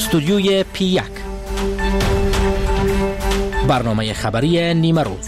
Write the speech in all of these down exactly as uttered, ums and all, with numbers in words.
استودیوی پی یک، برنامه خبری نیمه روز.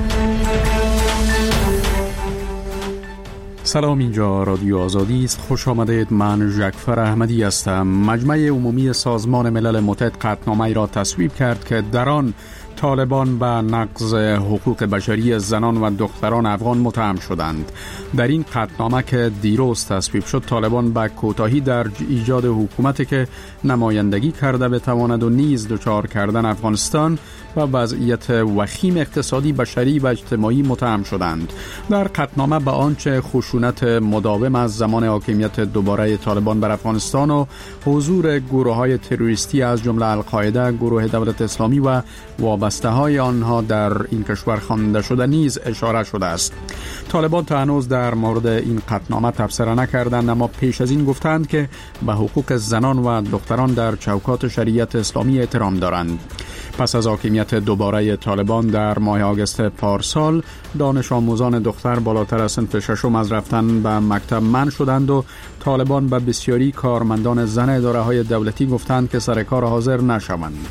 سلام، اینجا رادیو آزادی است. خوش آمدید. من ژکفر احمدی هستم. مجمع عمومی سازمان ملل متحد قطعنامه‌ای را تصویب کرد که در آن طالبان به نقض حقوق بشری زنان و دختران افغان متهم شدند. در این قطعنامه که دیروز تصویب شد، طالبان به کوتاهی در ایجاد حکومتی که نمایندگی کرده بتواند و نیز دچار کردن افغانستان و وضعیت وخیم اقتصادی، بشری و اجتماعی متهم شدند. در قطعنامه به آنچه خشونت مداوم از زمان حاکمیت دوباره طالبان بر افغانستان و حضور گروه‌های تروریستی از جمله القاعده، گروه دولت اسلامی و وابسته های آنها در این کشور خوانده شده نیز اشاره شده است. طالبان تا هنوز در مورد این قطعنامه تبصره نکردند، اما پیش از این گفتند که به حقوق زنان و دختران در چوکات شریعت اسلامی احترام دارند. پس از حاکمیت دوباره طالبان در ماه آگوست پارسال، دانش آموزان دختر بالاتر از صنف ششم از رفتن به مکتب منع شدند و طالبان به بسیاری کارمندان زن اداره‌های دولتی گفتند که سر کار حاضر نشوند.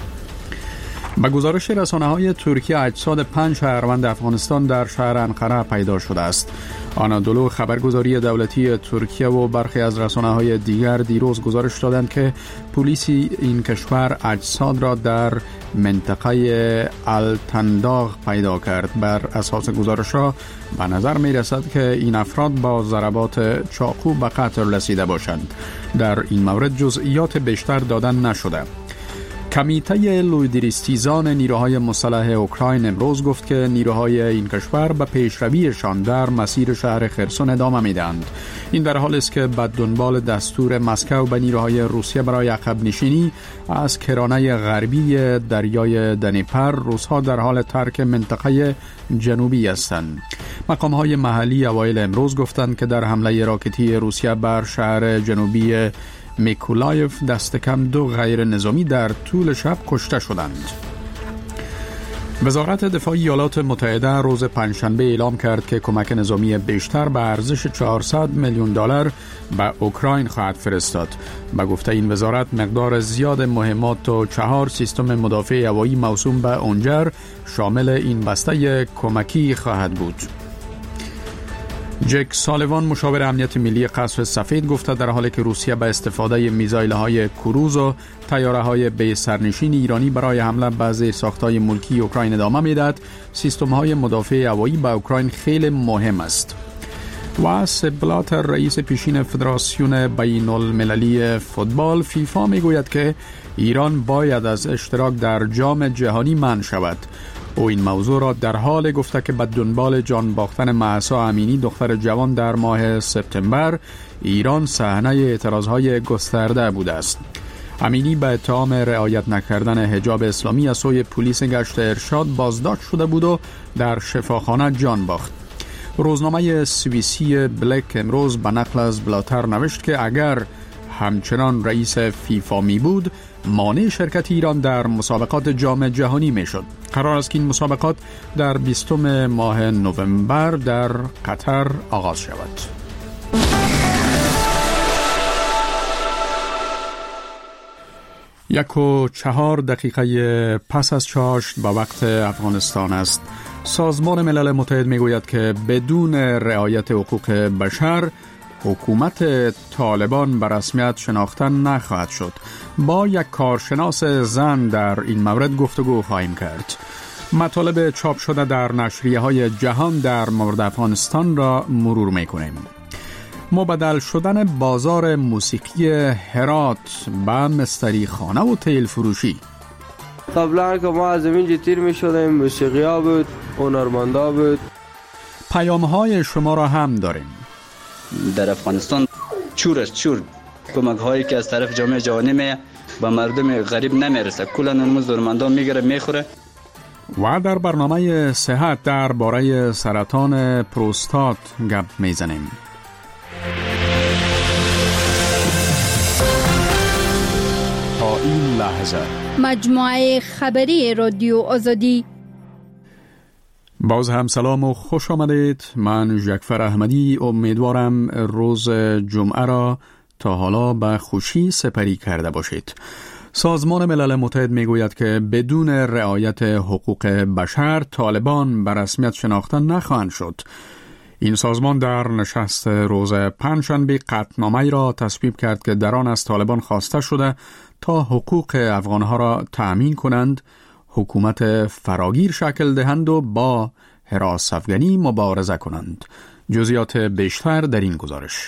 با گزارش رسانه‌های ترکیه، اجساد پنج شهروند افغانستان در شهر انقره پیدا شده است. آنادولو، خبرگزاری دولتی ترکیه و برخی از رسانه‌های دیگر دیروز گزارش دادند که پلیس این کشور اجساد را در منطقه التنداغ پیدا کرد. بر اساس گزارش‌ها به نظر می‌رسد که این افراد با ضربات چاقو به قتل رسیده باشند. در این مورد جزئیات بیشتر دادن نشده. کمیته لویدریستیزان نیروهای مسلح اوکراین امروز گفت که نیروهای این کشور به پیشرویشان در مسیر شهر خرسون ادامه میدهند. این در حالی است که به دنبال دستور مسکو به نیروهای روسیه برای عقب نشینی از کرانه غربی دریای دنیپر، روس‌ها در حال ترک منطقه جنوبی هستند. مقام‌های محلی اوایل امروز گفتند که در حمله راکتی روسیه بر شهر جنوبی میکولایف دست کم دو غیر نظامی در طول شب کشته شدند. وزارت دفاع ایالات متحده روز پنجشنبه اعلام کرد که کمک نظامی بیشتر به ارزش چهارصد میلیون دلار به اوکراین خواهد فرستاد. به گفته این وزارت، مقدار زیاد مهمات و چهار سیستم مدافع هوایی موسوم به اونجر شامل این بسته کمکی خواهد بود. جک سالیوان، مشاور امنیت ملی قصر سفید، گفته در حالی که روسیه به استفاده میزایل‌های کروز و طیاره‌های بی سرنشین ایرانی برای حمله به زیرساخت‌های ملکی اوکراین ادامه می‌دهد، سیستم‌های مدافع هوایی به اوکراین خیلی مهم است. و سپ بلاتر، رئیس پیشین فدراسیون بین المللی فوتبال فیفا، میگوید که ایران باید از اشتراک در جام جهانی منع شود. او این موضوع را در حال گفته که به دنبال جان باختن مهسا امینی، دختر جوان، در ماه سپتامبر ایران صحنه اعتراضهای گسترده بوده است. امینی به اتهام رعایت نکردن حجاب اسلامی از سوی پلیس گشت ارشاد بازداشت شده بود و در شفاخانه جان باخت. روزنامه سوئیسی بلک امروز به نقل از بلاتر نوشت که اگر همچنان رئیس فیفا می بود، مانع شرکت ایران در مسابقات جام جهانی می شد. قرار است که این مسابقات در بیستم ماه نوامبر در قطر آغاز شود. یک و چهار دقیقه پس از چاشت به وقت افغانستان است. سازمان ملل متحد می گوید که بدون رعایت حقوق بشر حکومت طالبان به رسمیت شناخته نخواهد شد. با یک کارشناس زن در این مورد گفتگو خواهیم کرد. مطالب چاپ شده در نشریه‌های جهان در مورد افغانستان را مرور می‌کنیم. مبدل شدن بازار موسیقی هرات به مستری خانه و تیل فروشی. قبلا که ما از اینجا تیر می‌شدیم، موسیقی‌ها بود، هنرمندا بود. پیام‌های شما را هم داریم. در افغانستان چور است چور کمک هایی که از طرف جامعه جهانی می به مردم غریب نمیرسه، کلا اون زورمندان میگیره میخوره. و در برنامه صحت درباره سرطان پروستات گپ میزنیم. تا این لحظه مجموعه خبری رادیو آزادی. باز هم سلام و خوش آمدید. من ژکفر احمدی امیدوارم روز جمعه را تا حالا به خوشی سپری کرده باشید. سازمان ملل متحد میگوید که بدون رعایت حقوق بشر طالبان به رسمیت شناخته نخواهند شد. این سازمان در نشست روز پنجشنبه قطعنامه‌ای را تصویب کرد که در آن از طالبان خواسته شده تا حقوق افغانها را تأمین کنند، حکومت فراگیر شکل دهند و با حراس افغانی مبارزه کنند. جزئیات بیشتر در این گزارش.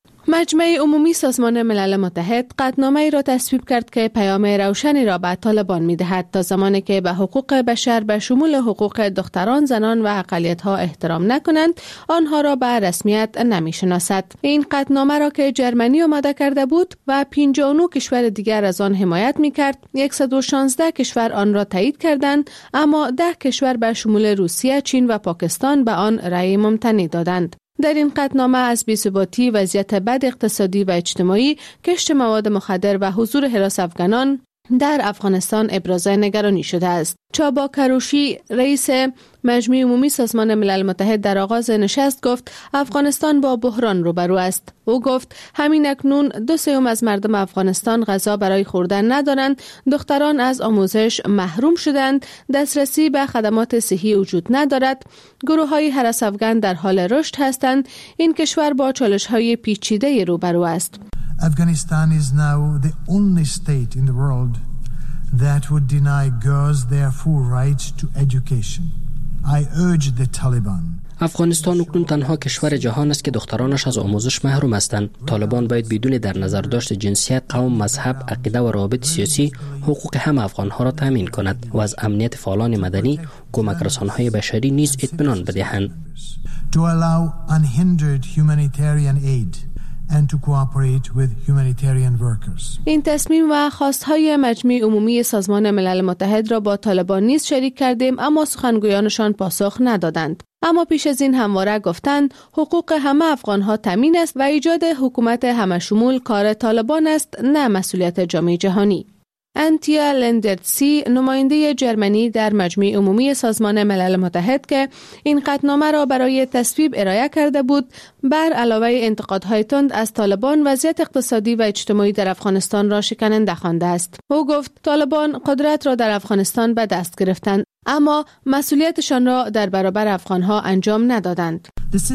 مجمع عمومی سازمان ملل متحد قطعنامه‌ای را تصویب کرد که پیام روشنی را به طالبان می‌دهد تا زمانی که به حقوق بشر به شمول حقوق دختران، زنان و اقلیت‌ها احترام نکنند، آنها را به رسمیت نمی‌شناسد. این قطعنامه را که جرمنی آماده کرده بود و پنجاه و نه کشور دیگر از آن حمایت می‌کرد، صد و شانزده کشور آن را تایید کردند، اما ده کشور به شمول روسیه، چین و پاکستان به آن رأی ممتنع دادند. در این قطعنامه از بی‌ثباتی، وضعیت بد اقتصادی و اجتماعی، کشت مواد مخدر و حضور حراس افغانان در افغانستان ابراز نگرانی شده است. چابا کروشی، رئیس مجمع عمومی سازمان ملل متحد، در آغاز نشست گفت افغانستان با بحران روبرو است. او گفت همین اکنون دو سوم از مردم افغانستان غذا برای خوردن ندارند، دختران از آموزش محروم شدند، دسترسی به خدمات صحی وجود ندارد، گروه‌های هراس افغان در حال رشد هستند. این کشور با چالش‌های پیچیده روبرو است. Afghanistan is now the only state in the world that would deny girls their full right to education. I urge the Taliban. افغانستان اکنون تنها کشور جهان است که دخترانش از آموزش محروم هستند. طالبان باید بدون در نظر داشت جنسیت، قوم، مذهب، عقیده و روابط سیاسی حقوق همه افغانها را تامین کند و از امنیت فعالان مدنی، کمک رسانه‌های بشری نیز اطمینان بدهند. To allow unhindered humanitarian aid and to cooperate with humanitarian workers. این تصمیم و خواستهای مجمع عمومی سازمان ملل متحد را با طالبان نیز شریک کردیم، اما سخنگویانشان پاسخ ندادند. اما پیش از این همواره گفتند حقوق همه افغانها تامین است و ایجاد حکومت همه شمول کار طالبان است، نه مسئولیت جامعه جهانی. انتیا لندرتسی، نماینده جرمنی در مجمع عمومی سازمان ملل متحد که این قطعنامه را برای تصویب ارائه کرده بود، بر علاوه انتقادهای تند از طالبان وضعیت اقتصادی و اجتماعی در افغانستان را شکننده خوانده است. او گفت طالبان قدرت را در افغانستان به دست گرفتند، اما مسئولیتشان را در برابر افغانها انجام ندادند.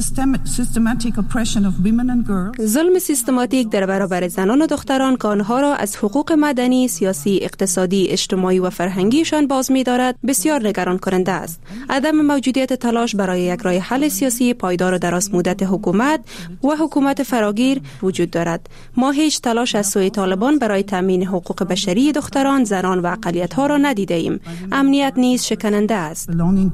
ظلم سیستماتیک در برابر زنان و دختران که آنها را از حقوق مدنی، سیاسی، اقتصادی، اجتماعی و فرهنگیشان باز می‌دارد بسیار نگران کننده است. عدم موجودیت تلاش برای یک راه حل سیاسی پایدار و دراز مدت حکومت و حکومت فراگیر وجود دارد. ما هیچ تلاش از سوی طالبان برای تامین حقوق بشری دختران، زنان و اقلیت‌ها را ندیده ایم. امنیت نیز شکننده است.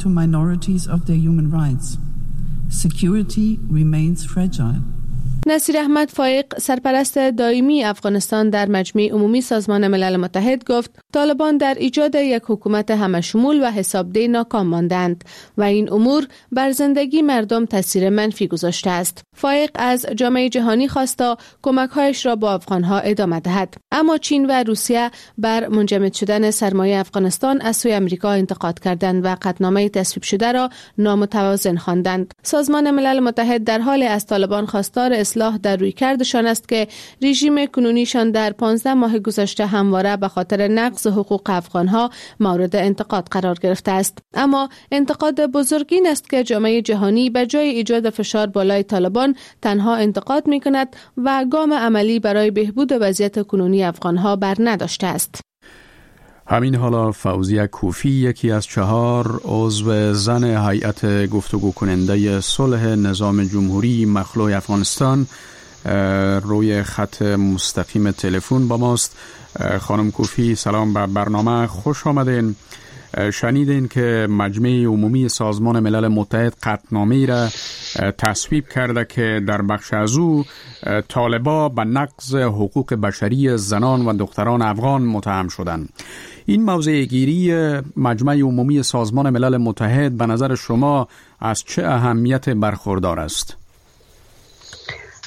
Security remains fragile. نصیر احمد فایق، سرپرست دائمی افغانستان در مجمع عمومی سازمان ملل متحد گفت طالبان در ایجاد یک حکومت همشمول و حسابدهی ناکام ماندند و این امور بر زندگی مردم تاثیر منفی گذاشته است. فایق از جامعه جهانی خواست تا کمک‌هایش را با افغانها ادامه دهد، اما چین و روسیه بر منجمد شدن سرمایه افغانستان از سوی آمریکا انتقاد کردند و قطعنامه تصویب شده را نامتوازن خواندند. سازمان ملل متحد در حال از طالبان خواستار اصلاح در رویکردشان است که رژیم کنونیشان در پانزده ماه گذشته همواره به خاطر نقض حقوق افغانها مورد انتقاد قرار گرفته است. اما انتقاد بزرگ این است که جامعه جهانی به جای ایجاد فشار بالای طالبان تنها انتقاد می‌کند و گام عملی برای بهبود وضعیت کنونی افغانها بر نداشته است. همین حالا فوزیه کوفی، یکی از چهار عضو زن هیئت گفتگو کننده صلح نظام جمهوری مخلوع افغانستان، روی خط مستقیم تلفن با ماست. خانم کوفی، سلام به برنامه، خوش آمدین. شنیدین که مجمع عمومی سازمان ملل متحد قطعنامه‌ای را تصویب کرده که در بخش از او طالبان به نقض حقوق بشری زنان و دختران افغان متهم شدند. این موضع گیری مجمع عمومی سازمان ملل متحد به نظر شما از چه اهمیت برخوردار است؟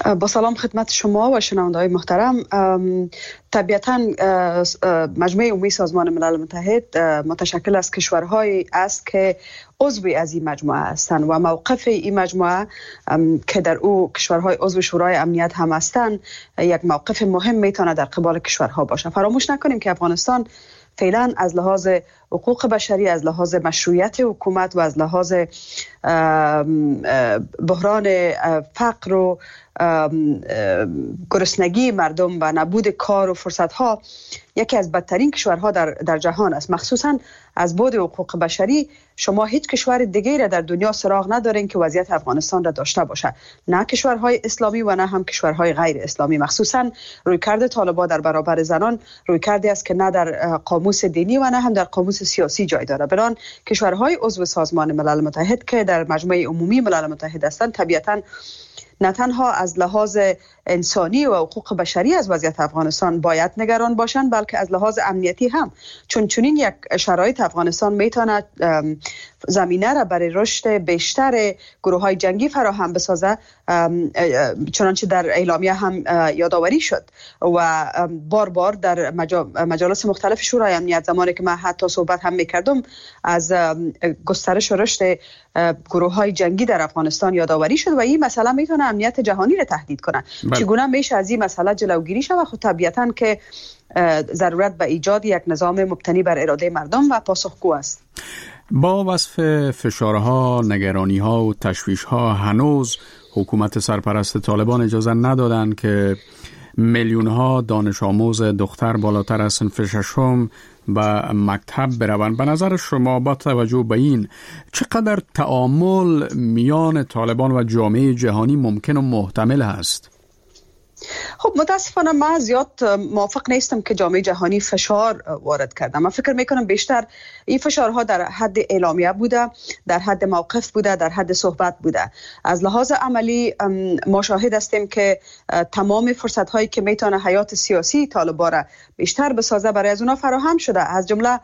با سلام خدمت شما و شنونده‌های محترم. طبیعتاً مجمع عمومی سازمان ملل متحد متشکل از کشورهایی است که عضوی از این مجموعه هستند و موقف این مجموعه که در او کشورهای عضو شورای امنیت هم هستند یک موقف مهم میتونه در قبال کشورها باشه. فراموش نکنیم که افغانستان فعلا از لحاظ حقوق بشری، از لحاظ مشروعیت حکومت و از لحاظ بحران فقر و گرسنگی مردم و نبود کار و فرصت‌ها یکی از بدترین کشورها در در جهان است. مخصوصاً از بعد حقوق بشری شما هیچ کشور دیگری را در دنیا سراغ ندارین که وضعیت افغانستان را داشته باشه، نه کشورهای اسلامی و نه هم کشورهای غیر اسلامی. مخصوصاً رویکرد طالبان در برابر زنان رویکردی است که نه در قاموس دینی و نه هم در قاموس سیاسی جای داره. بنابراین کشورهای عضو سازمان ملل متحد که در مجمع عمومی ملل متحد هستند طبیعتاً نه تنها از لحاظ انسانی و حقوق بشری از وضعیت افغانستان باید نگران باشند، بلکه از لحاظ امنیتی هم، چون چنین یک شرایط افغانستان میتونه زمینه را برای رشد بیشتر گروه‌های جنگی فراهم بسازه، چنانچه در اعلامیه هم یادآوری شد و بار بار در مجالس مختلف شورای امنیت زمانی که من حتی صحبت هم میکردم از گسترش و رشد گروه‌های جنگی در افغانستان یادآوری شد و این مسئله میتونه امنیت جهانی را تهدید کنه. چگونه میشه از این مسئله جلوگیری شود؟ خود طبیعتاً که ضرورت به ایجاد یک نظام مبتنی بر اراده مردم و پاسخگو است. با وصف فشارها، نگرانیها و تشویشها هنوز حکومت سرپرست طالبان اجازه ندادند که میلیون‌ها دانش آموز دختر بالاتر از صنف ششم به مکتب بروند. به نظر شما با توجه به این چقدر تعامل میان طالبان و جامعه جهانی ممکن و محتمل است؟ خب متاسفانه من زیاد موافق نیستم که جامعه جهانی فشار وارد کرده. من فکر میکنم بیشتر این فشارها در حد اعلامیه بوده، در حد موقف بوده، در حد صحبت بوده. از لحاظ عملی ما شاهد هستیم که تمام فرصت هایی که میتونه حیات سیاسی طالبان را بیشتر بسازه برای از اونا فراهم شده، از جمله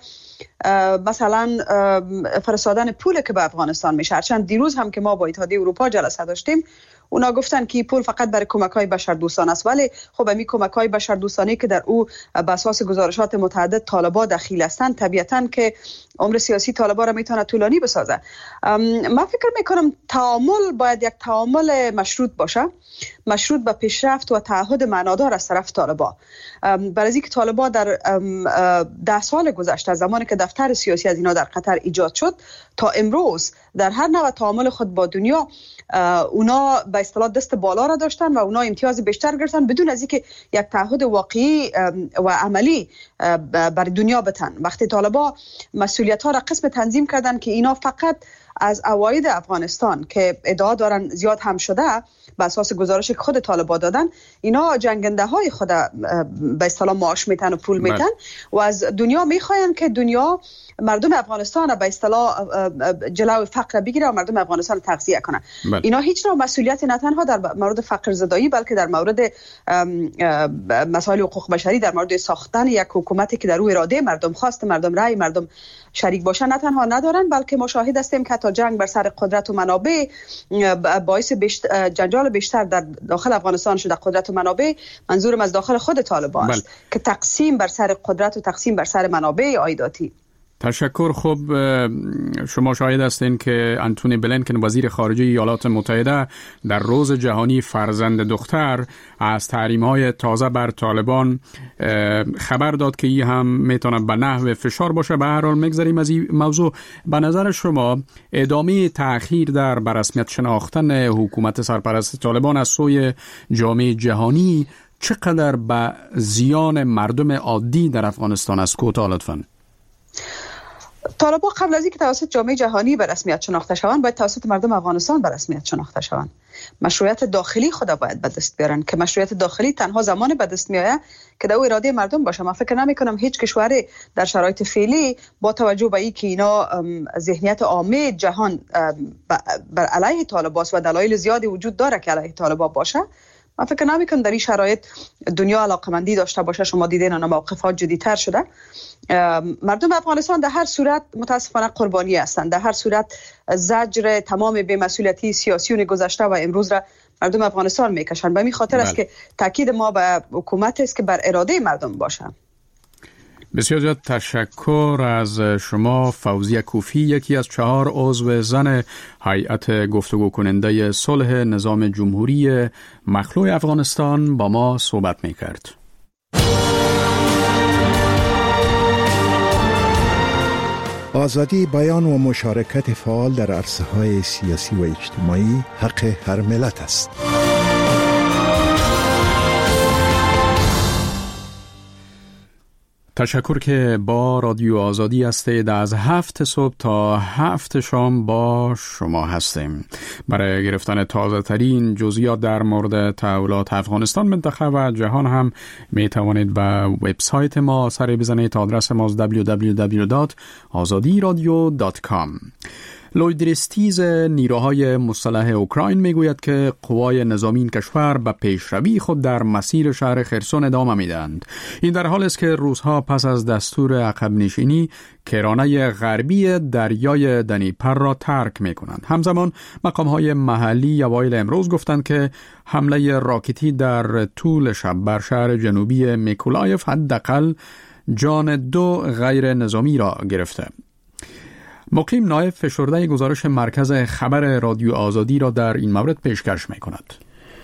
مثلا فرستادن پول که به افغانستان میشه. چند دیروز هم که ما با اتحادیه اروپا جلسه داشتیم اونا گفتن که پول فقط برای کمک‌های بشردوستانه است، ولی خب همین کمک‌های بشردوستانه که در او بر اساس گزارشات متعدد طالبان دخیل هستند طبیعتاً که عمر سیاسی طالبان را میتونه طولانی بسازه. من فکر میکنم تعامل باید یک تعامل مشروط باشه، مشروط به پیشرفت و تعهد معنادار از طرف طالبان. برای اینکه طالبان در ده سال گذشته از زمانی که دفتر سیاسی از اینا در قطر ایجاد شد تا امروز در هر نوع تعامل خود با دنیا اونا به اصطلاح دست بالا را داشتن و اونا امتیاز بیشتر گرفتن بدون از اینکه یک تعهد واقعی و عملی بر دنیا بتن. وقتی طالبان مسئولیت ها را قسم تنظیم کردن که اینا فقط از عواید افغانستان که ادعا دارن زیاد هم شده به اساس گزارش که خود طالبان دادن، اینا جنگنده های خود به اصطلاح معاش میتن و پول میتن و از دنیا میخواین که دنیا مردم افغانستان به اصطلاح جلوی فقر بگیره و مردم افغانستان تغذیه کنه. بله. اینا هیچ نوع مسئولیت نه تنها در مورد فقر زدایی بلکه در مورد مسائل حقوق بشری، در مورد ساختن یک حکومتی که در روی اراده مردم، خواست مردم، رأی مردم شریک باشن نه تنها ندارن بلکه مشاهد هستیم که تا جنگ بر سر قدرت و منابع باعث بیشتر جنجال بیشتر در داخل افغانستان شده. قدرت و منابع منظورم از داخل خود طالبان است. بل. که تقسیم بر سر قدرت و تقسیم بر سر منابع عایداتی. تشکر. خب شما شاهد هستین که انتونی بلینکن وزیر خارجه ایالات متحده در روز جهانی فرزند دختر از تحریم‌های تازه بر طالبان خبر داد که این هم میتونه به نحو فشار باشه. به هر حال میگذاریم از این موضوع. به نظر شما ادامه تأخیر در برسمیت شناختن حکومت سرپرست طالبان از سوی جامعه جهانی چقدر به زیان مردم عادی در افغانستان است؟ کوتاه لطفاً. طالبان قبل از اینکه توسط جامعه جهانی به رسمیت شناخته شوند باید توسط مردم افغانستان به رسمیت شناخته شوند. مشروعیت داخلی خود باید به دست بیارن که مشروعیت داخلی تنها زمان به دست میآید که در اراده مردم باشه. من فکر نمی کنم هیچ کشوری در شرایط فعلی با توجه به اینکه اینا ذهنیت عامه جهان بر علیه طالبان و دلایل زیادی وجود داره که علیه طالبان باشه، من فکر نمی کنم در این شرایط دنیا علاقمندی داشته باشه. شما دیدین اون موقفات جدی‌تر شده. مردم افغانستان در هر صورت متاسفانه قربانی هستند. در هر صورت زجر تمام بی‌مسئولیتی سیاسیون گذشته و امروز را مردم افغانستان میکشند. به این خاطر است که تاکید ما به حکومت است که بر اراده مردم باشه. بسیار زیاد تشکر از شما فوزیه کوفی، یکی از چهار عضو زن هیئت گفتگو کننده صلح نظام جمهوری مخلوع افغانستان با ما صحبت میکرد. آزادی بیان و مشارکت فعال در عرصه‌های سیاسی و اجتماعی حق هر ملت است. تشکر که با رادیو آزادی هستید. از هفت صبح تا هفت شام با شما هستیم. برای گرفتن تازه ترین جزئیات در مورد تحولات افغانستان، منطقه و جهان هم می توانید به وبسایت ما سر بزنید. آدرس ما دبلیو دبلیو دبلیو دات آزادی رادیو دات کام. لوید ریستیز نیروهای مسلح اوکراین میگوید که قوای نظامی این کشور به پیشروی خود در مسیر شهر خرسون ادامه میدهند. این در حالی است که روس‌ها پس از دستور عقب نشینی کرانه غربی دریای دنیپر را ترک میکنند. همزمان مقام‌های محلی اوایل امروز گفتند که حمله راکتی در طول شب بر شهر جنوبی میکولایف حداقل جان دو غیر نظامی را گرفته. مقیم نایب فشرده گزارش مرکز خبر رادیو آزادی را در این مورد پیشکش می کند.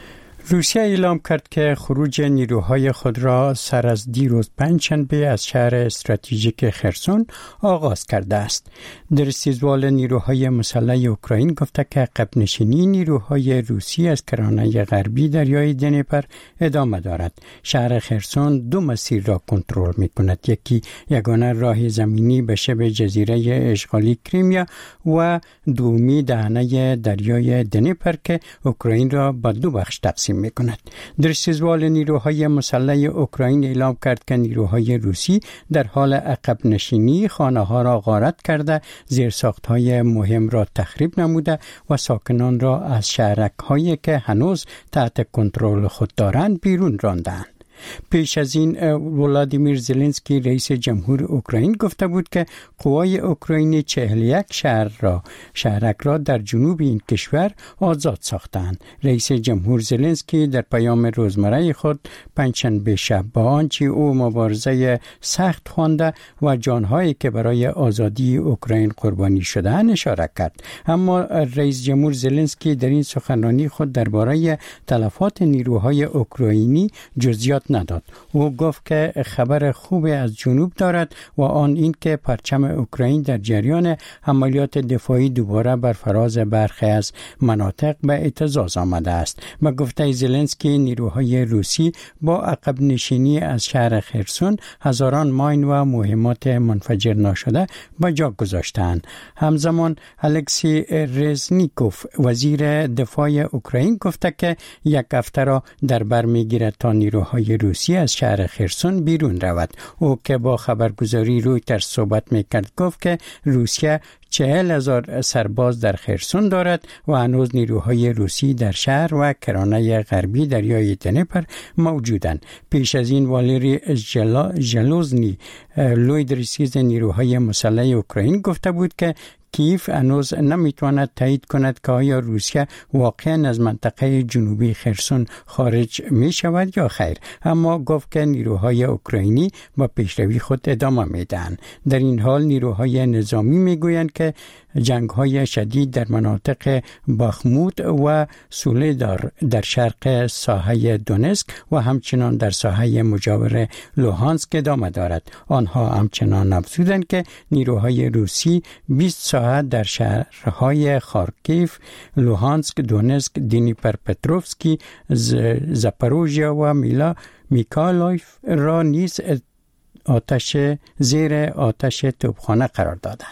روسیه اعلام کرد که خروج نیروهای خود را سر از دیروز پنجشنبه از شهر استراتژیک خرسون آغاز کرده است. در سیزوال نیروهای مسلح اوکراین گفته که عقب نشینی نیروهای روسی از کرانه غربی دریای دنیپر ادامه دارد. شهر خرسون دو مسیر را کنترل می کند. یکی یگانه راه زمینی به شبه جزیره اشغالی کریمیا و دومی دهنه دریای دنیپر که اوکراین را به دو بخش تقسیم می کند. در سیزوال نیروهای مسلح اوکراین اعلام کرد که نیروهای روسی در حال عقب نشینی خانه ها را غارت کرده، زیرساخت های مهم را تخریب نموده و ساکنان را از شهرک هایی که هنوز تحت کنترل خود دارند بیرون راندند. پیش از این ولادیمیر زلنسکی رئیس جمهور اوکراین گفته بود که قوای اوکراینی چهل و یک شهر را شهرک را در جنوب این کشور آزاد ساختند. رئیس جمهور زلنسکی در پیام روزمره خود پنجشنبه شب با آنچه او مبارزه سخت خوانده و جانهایی که برای آزادی اوکراین قربانی شده‌اند اشاره کرد. اما رئیس جمهور زلنسکی در این سخنرانی خود درباره تلفات نیروهای اوکراینی جزئیات نداد. او گفت که خبر خوبی از جنوب دارد و آن این که پرچم اوکراین در جریان عملیات دفاعی دوباره بر فراز برخی از مناطق به اعتزاز آمده است. با گفته زلنسکی نیروهای روسی با عقب نشینی از شهر خرسون هزاران ماین و مهمات منفجر ناشده به جا گذاشتند. همزمان الکسی رزنیکوف وزیر دفاع اوکراین گفته که یک هفته را در بر میگیرد تا نیروهای روسی از شهر خرسون بیرون رود. او که با خبرگزاری رویترز صحبت میکرد گفت که روسیه چهل هزار سرباز در خرسون دارد و هنوز نیروهای روسی در شهر و کرانه غربی دریای دنیپر موجودند. پیش از این والری ژلوزنی لوید ریستیز نیروهای مسلح اوکراین گفته بود که کیف هنوز نمیتواند تایید کند که آیا روسیه واقعا از منطقه جنوبی خرسون خارج می شود یا خیر، اما گفت که نیروهای اوکراینی با پیشروی خود ادامه میدهند. در این حال نیروهای نظامی میگویند که جنگ‌های شدید در مناطق باخموت و سولهدار در شرق ساحه دونسک و همچنان در ساحه مجاور لوهانسک ادامه دارد. آنها همچنان افزودند که نیروهای روسی بیست ساعت در شهرهای خارکیف، لوهانسک، دونسک، دنیپرپتروفسکی، زاپاروژیا و میلا میکالایف را نیز آتش زیر آتش توپخانه قرار دادند.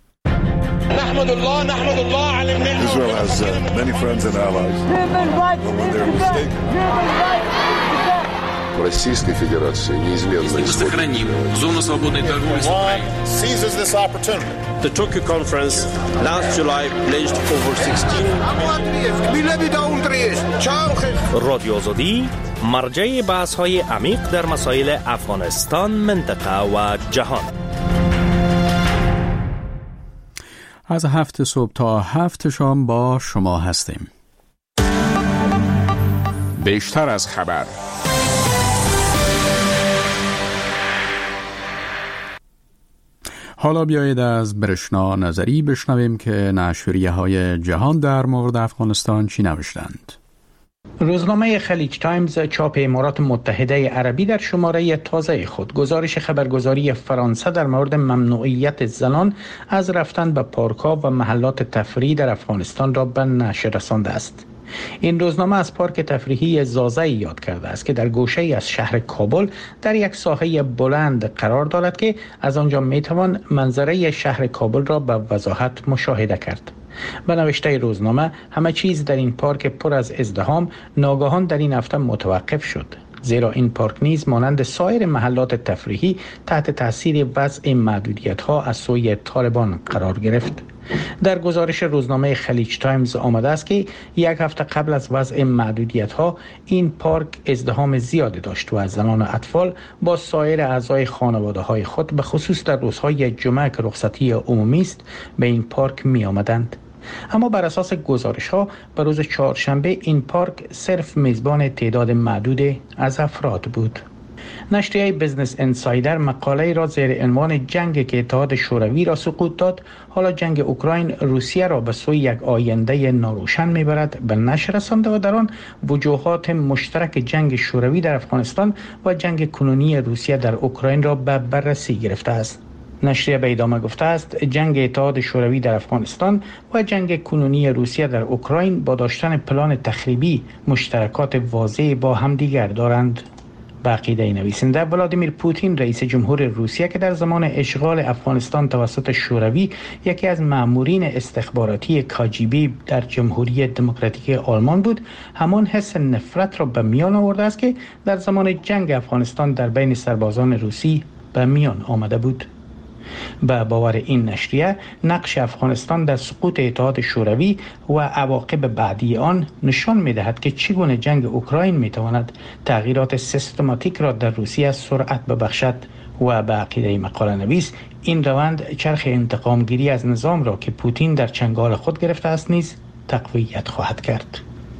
نحمد الله نحمد الله على النعمة. Israel has uh, many friends and allies. When they're mistaken. Российской Федерации неизменно сохраним зону свободной торговли с Украиной. Seizes this opportunity. The Tokyo conference last July pledged over sixteen رادیو آزادی مرجع بحث های عمیق در مسائل افغانستان، منطقه و جهان. از هفت صبح تا هفت شام با شما هستیم. بیشتر از خبر. حالا بیایید از برشنا نظری بشنویم که نشریه های جهان در مورد افغانستان چی نوشتند. روزنامه خلیج تایمز چاپ امارات متحده عربی در شماره تازه خود گزارش خبرگزاری فرانسه در مورد ممنوعیت زنان از رفتن به پارک‌ها و محلات تفریحی در افغانستان را به نشر رسانده است. این روزنامه از پارک تفریحی زازه یاد کرده است که در گوشه از شهر کابل در یک ساحه بلند قرار دارد که از آنجا میتوان منظره شهر کابل را به وضاحت مشاهده کرد. به نوشته روزنامه همه چیز در این پارک پر از ازدحام ناگهان در این هفته متوقف شد، زیرا این پارک نیز مانند سایر محلات تفریحی تحت تاثیر وضع محدودیت‌ها از سوی طالبان قرار گرفت. در گزارش روزنامه خلیج تایمز آمده است که یک هفته قبل از وضع محدودیت‌ها این پارک ازدحام زیادی داشت و از زنان و اطفال با سایر اعضای خانواده‌های خود به خصوص در روزهای جمعه که رخصتی عمومی است به این پارک می آمدند. اما بر اساس گزارش‌ها به روز چهارشنبه این پارک صرف میزبان تعداد محدود از افراد بود. نشریه بزنس انسایدر مقاله را زیر عنوان جنگ که اتحاد شوروی را سقوط داد، حالا جنگ اوکراین روسیه را به سوی یک آینده ناروشن میبرد به نشر رسانده و در آن وجوهات مشترک جنگ شوروی در افغانستان و جنگ کنونی روسیه در اوکراین را به بررسی گرفته است. نشریه به ادامه گفته است جنگ اتحاد شوروی در افغانستان و جنگ کنونی روسیه در اوکراین با داشتن پلان تخریبی مشترکات واضح با همدیگر دارند. به عقیده نویسنده ولادیمیر پوتین رئیس جمهور روسیه که در زمان اشغال افغانستان توسط شوروی یکی از مامورین استخباراتی کاجیبی در جمهوری دموکراتیک آلمان بود، همان حس نفرت را به میان آورده است که در زمان جنگ افغانستان در بین سربازان روسی به میان آمده بود. به باور این نشریه نقش افغانستان در سقوط اتحاد شوروی و عواقب بعدی آن نشان می‌دهد که چگونه جنگ اوکراین می‌تواند تغییرات سیستماتیک را در روسیه سرعت ببخشد و به عقیده مقاله نویس این روند چرخ انتقامگیری از نظام را که پوتین در چنگال خود گرفته است نیز تقویت خواهد کرد.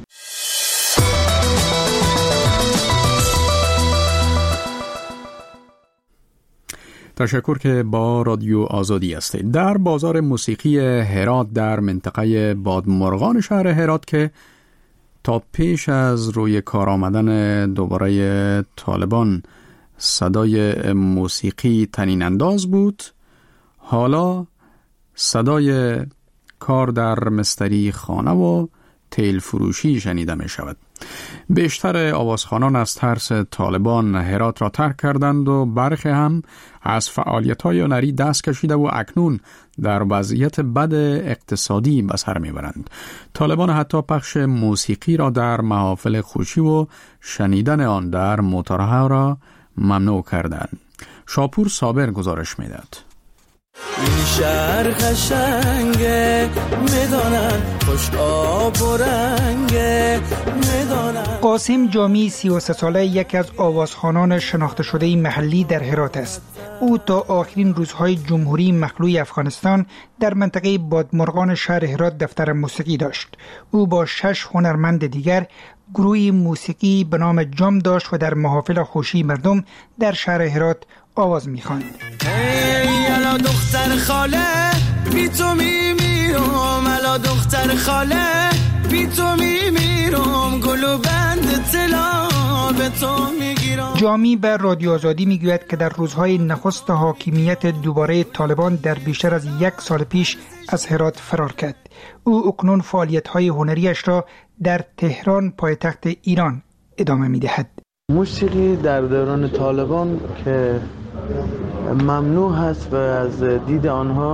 تشکر که با رادیو آزادی هستید. در بازار موسیقی هرات در منطقه بادمرغان شهر هرات که تا پیش از روی کار آمدن دوباره طالبان صدای موسیقی طنین انداز بود، حالا صدای کار در مستری خانه و تیل فروشی شنیده می شود. بیشتر آوازخوانان از ترس طالبان هرات را ترک کردند و برخی هم از فعالیت‌های هنری دست کشیده و اکنون در وضعیت بد اقتصادی به سر میبرند. طالبان حتی پخش موسیقی را در محافل خوشی و شنیدن آن در موتورها را ممنوع کردند. شاپور صابر گزارش میداد. این شهر قشنگه میدانن خوش آب و رنگه میدانن. قاسم جامی سی و سه ساله یکی از آوازخوانان شناخته شده محلی در هرات است. او تا آخرین روزهای جمهوری مخلوع افغانستان در منطقه بادمرغان شهر هرات دفتر موسیقی داشت. او با شش هنرمند دیگر گروهی موسیقی به نام جام داشت و در محافل خوشی مردم در شهر هرات آواز می‌خواند. ای الا دختر خاله بی تو میمیرم، الا دختر خاله بی تو میمیرم، گلو بند طلا به تو میگیرم. جامی به رادیو آزادی میگوید که در روزهای نخست حاکمیت دوباره طالبان در بیشتر از یک سال پیش از هرات فرار کرد. او اکنون فعالیت‌های هنریش را در تهران پایتخت ایران ادامه می‌دهد. موسیقی در دوران طالبان که ممنوع هست و از دید آنها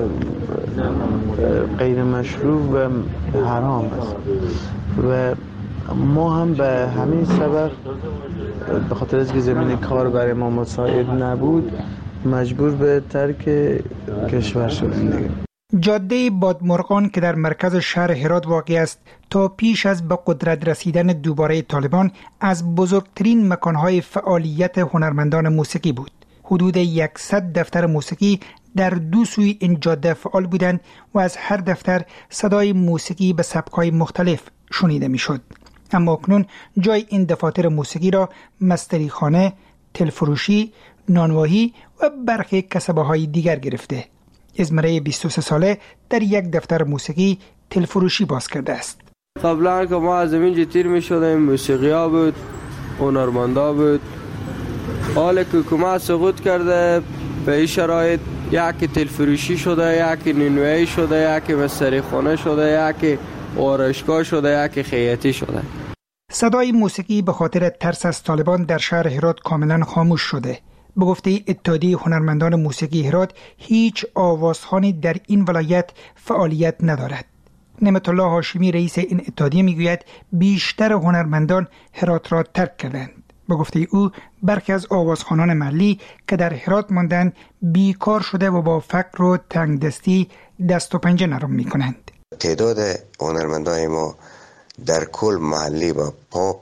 غیر مشروع و حرام است و ما هم به همین سبب به خاطر از که زمین کار برای ما مساعد نبود مجبور به ترک کشور شدیم دیگه. جاده بادمرغان که در مرکز شهر هرات واقع است تا پیش از به قدرت رسیدن دوباره طالبان از بزرگترین مکانهای فعالیت هنرمندان موسیقی بود. حدود صد دفتر موسیقی در دو سوی این جاده فعال بودند و از هر دفتر صدای موسیقی به سبک‌های مختلف شنیده می‌شد. اما اکنون جای این دفاتر موسیقی را مستری خانه، تلفروشی، نانواهی و برخی کسبه‌های دیگر گرفته. ازمره بیست و سه ساله در یک دفتر موسیقی تلفروشی باز کرده است. قبلا که ما از اینجا تیر می شدیم موسیقی ها بود، هنرمندا بود. حالا که حکومت سقوط کرده به این شرایط یکی تلفروشی شده، یکی نانوایی شده، یکی مستری خانه شده، یکی آرایشگاه شده، یکی خیاطی شده. صدای موسیقی به خاطر ترس از طالبان در شهر هرات کاملا خاموش شده. به گفته اتحادیه هنرمندان موسیقی هرات هیچ آوازخوانی در این ولایت فعالیت ندارد. نعمت الله هاشمی رئیس این اتحادیه میگوید بیشتر هنرمندان هرات را ترک کردند. به گفته او برخی از آوازخوانان محلی که در هرات ماندند بیکار شده و با فقر و تنگدستی دست و پنجه نرم میکنند. تعداد هنرمندان ما در کل محلی و پاپ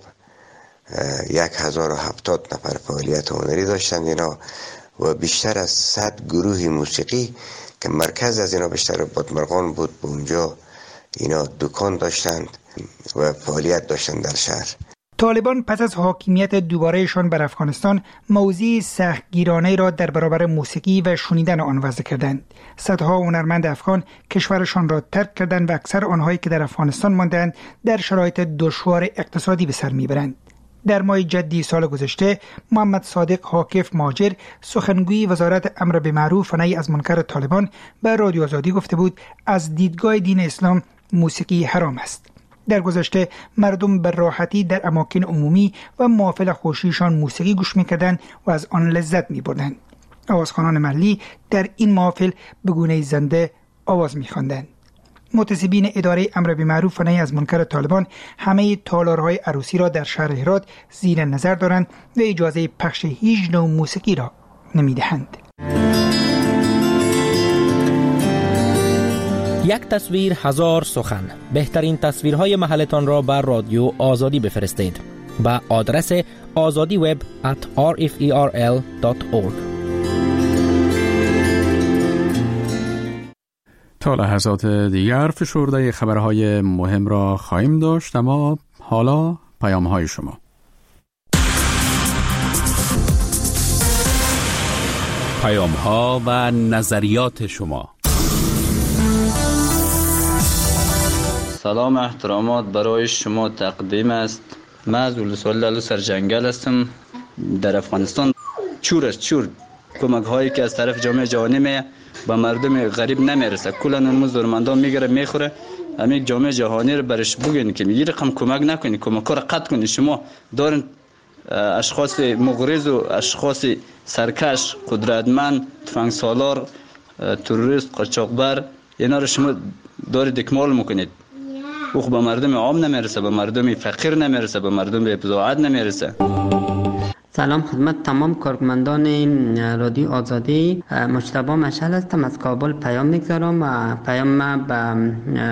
یک هزار و هفتاد نفر فعالیت هنری داشتند اینا و بیشتر از صد گروه موسیقی که مرکز از اینا بیشتر بادمرغان بود. به اونجا اینا دکان داشتند و فعالیت داشتند در شهر. طالبان پس از حاکمیت دوبارهشان بر افغانستان موضوع سختگیرانه را در برابر موسیقی و شنیدن آن وضع کردند. صدها هنرمند افغان کشورشان را ترک کردند و اکثر آنهایی که در افغانستان ماندند در شرایط دشوار اقتصادی به سر میبرند. در ماه جدی سال گذشته محمد صادق حاکف ماجر سخنگوی وزارت امر بالمعروف و نهی از منکر طالبان به رادیو آزادی گفته بود از دیدگاه دین اسلام موسیقی حرام است. در گذشته مردم به راحتی در اماکن عمومی و محافل خوشیشان موسیقی گوش می‌کردند و از آن لذت می‌بردند. آوازخوانان محلی در این محافل به گونه زنده آواز می‌خواندند. متسبین اداره امر بالمعروف و نهی از منکر طالبان همه تالارهای عروسی را در شهر هرات زیر نظر دارند و اجازه پخش هیچ نوع موسیقی را نمی‌دهند. یک تصویر هزار سخن. بهترین تصویرهای محلتان را بر رادیو آزادی بفرستید با آدرس azadi web at r f e r l dot org. تا لحظات دیگر فشرده خبرهای مهم را خواهیم داشت، اما حالا پیام‌های شما. پیام‌ها و نظریات شما. سلام احترامات برای شما تقدیم است. من از ولسوالی سرجنگل هستم. در افغانستان چور است چور کمک هایی که از طرف جامعه جهانی می به مردم غریب نمیرسه. کلا اون زورمندان میگیره میخوره. همین جامعه جهانی رو برش بگین که میگی رقم کمک نکنی، کمک رو قطع کنی. شما دارین اشخاص مغرض و اشخاص سرکش، قدرتمند، تفنگ سالار، تروریست، قاچاقبر، اینا رو شما دارید اکمال میکنید. او به مردم عام نمیرسه، به مردم فقیر نمیرسه، به مردم بزاعت نمیرسه. سلام خدمت تمام کارمندان رادیو آزادی. مجتبی مشعل هستم از کابل پیام میگذارم و پیام ما به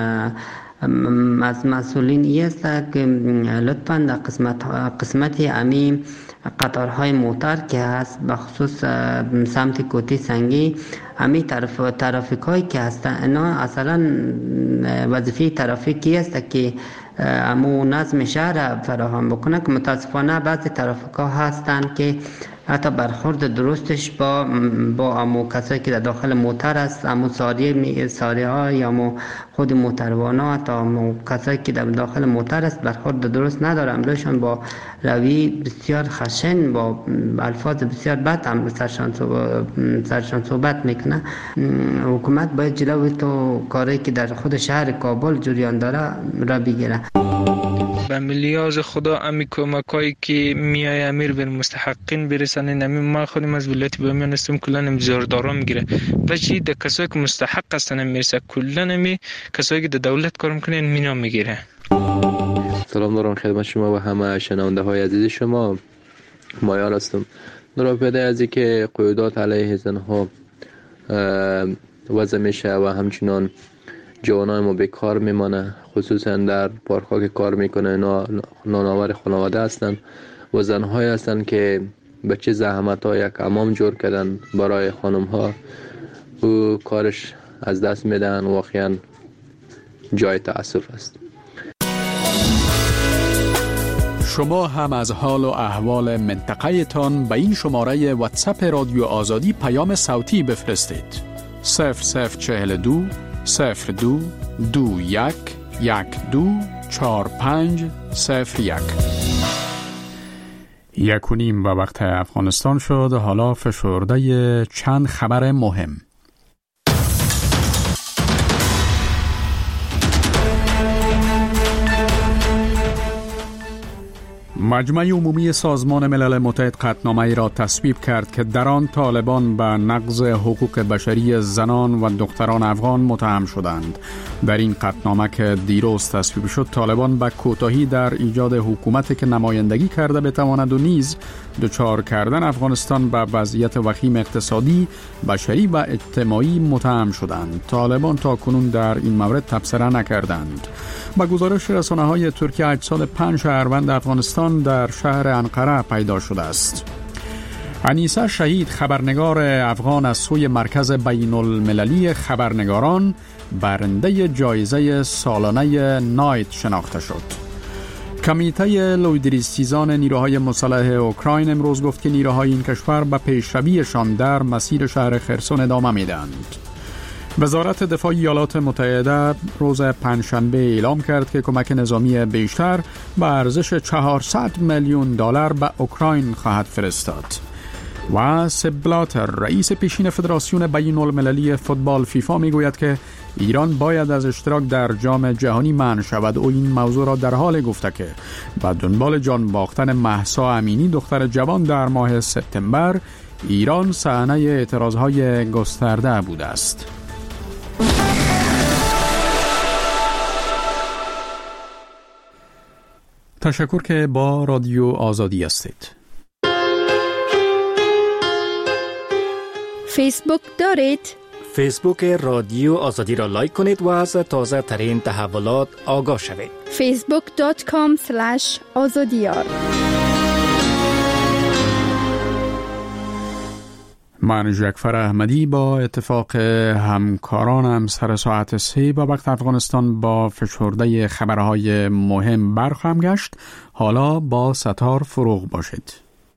از مسئولین ای است که لطفاً در قسمت قسمت امی قطارهای موتر که هست به خصوص سمت کوتی سنگی امی طرف ترافیک هایی که هستن اینا اصلا وظیفه ترافیکی است که امو نظم شهر فراهم بکنه که متاسفانه بعضی ترافیک ها هستن که حتی برخورد درستش با با امو کسایی که در داخل موتر است، امو ساریه ساریه ها یا امو خود موتروانا تا امو کسایی که در داخل موتر است برخورد درست ندارن. امروزشان با روی بسیار خشن با الفاظ بسیار بد هم سرشان سرشان صحبت میکنه. حکومت باید جلوی تو کاری که در خود شهر کابل جریان داره را بگیره. به ملیاز خدا امی کمکایی که میای امیر به مستحقین برسن نمی ما خودم از ولایت بامیان هستم کلا امزاردارا میگیره و چی د کسایی که مستحق هستن میرسه کلا نمی کسایی که د دولت کار میکنن مینا میگیره. سلام دارم خدمت شما و همه شنونده های عزیز شما. مایار هستم. در پیده از اینکه قیودات علیه زنها وضع میشه و همچنان جوانای ما بیکار میمانه، خصوصا در پارک ها که کار میکنه اینا نانآور خانواده هستن و زنهای هستن که به چه زحمت ها یک حمام جور کردن برای خانم ها و کارش از دست میدن. واقعا جای تأسف است. شما هم از حال و احوال منطقه تان به این شماره واتساپ رادیو آزادی پیام صوتی بفرستید. صفر صفر چهل دو صفر دو دو یک یک دو چار پنج صفر یک. یک و نیم به وقت افغانستان شد. حالا فشرده چند خبر مهم. مجمع عمومی سازمان ملل متحد قطعنامه‌ای را تصویب کرد که در آن طالبان به نقض حقوق بشری زنان و دختران افغان متهم شدند. در این قطعنامه که دیروز تصویب شد، طالبان به کوتاهی در ایجاد حکومتی که نمایندگی کرده بتواند و نیز دچار کردن افغانستان به وضعیت وخیم اقتصادی، بشری و اجتماعی متهم شدند. طالبان تا کنون در این مورد تبصره نکردند. با گزارش رسانه‌های ترکیه، اجساد پنج شهروند افغانستان در شهر انقره پیدا شده است. انیسه شهید، خبرنگار افغان، از سوی مرکز بین المللی خبرنگاران برنده جایزه سالانه نایت شناخته شد. کمیته لویدریستیزان نیروهای مسلح اوکراین امروز گفت که نیروهای این کشور به پیشرویشان در مسیر شهر خرسون ادامه میدهند. وزارت دفاع ایالات متحده روز پنجشنبه اعلام کرد که کمک نظامی بیشتر به ارزش چهارصد میلیون دلار به اوکراین خواهد فرستاد. و سپ بلاتر، رئیس پیشین فدراسیون بین المللی فوتبال فیفا، میگوید که ایران باید از اشتراک در جام جهانی منع شود. او این موضوع را در حال گفته که به دنبال جان باختن مهسا امینی، دختر جوان، در ماه سپتامبر ایران صحنه اعتراضهای گسترده بوده است. تشکر که با رادیو آزادی هستید. فیسبوک دارید؟ فیسبوک رادیو آزادی را لایک کنید و از تازه ترین تحولات آگاه شوید. فیسبوک دات کام اسلش آزادیار. من جعفر احمدی با اتفاق همکارانم سر ساعت سه با وقت افغانستان با فشرده خبرهای مهم برخواهم گشت. حالا با ستار فروغ باشید.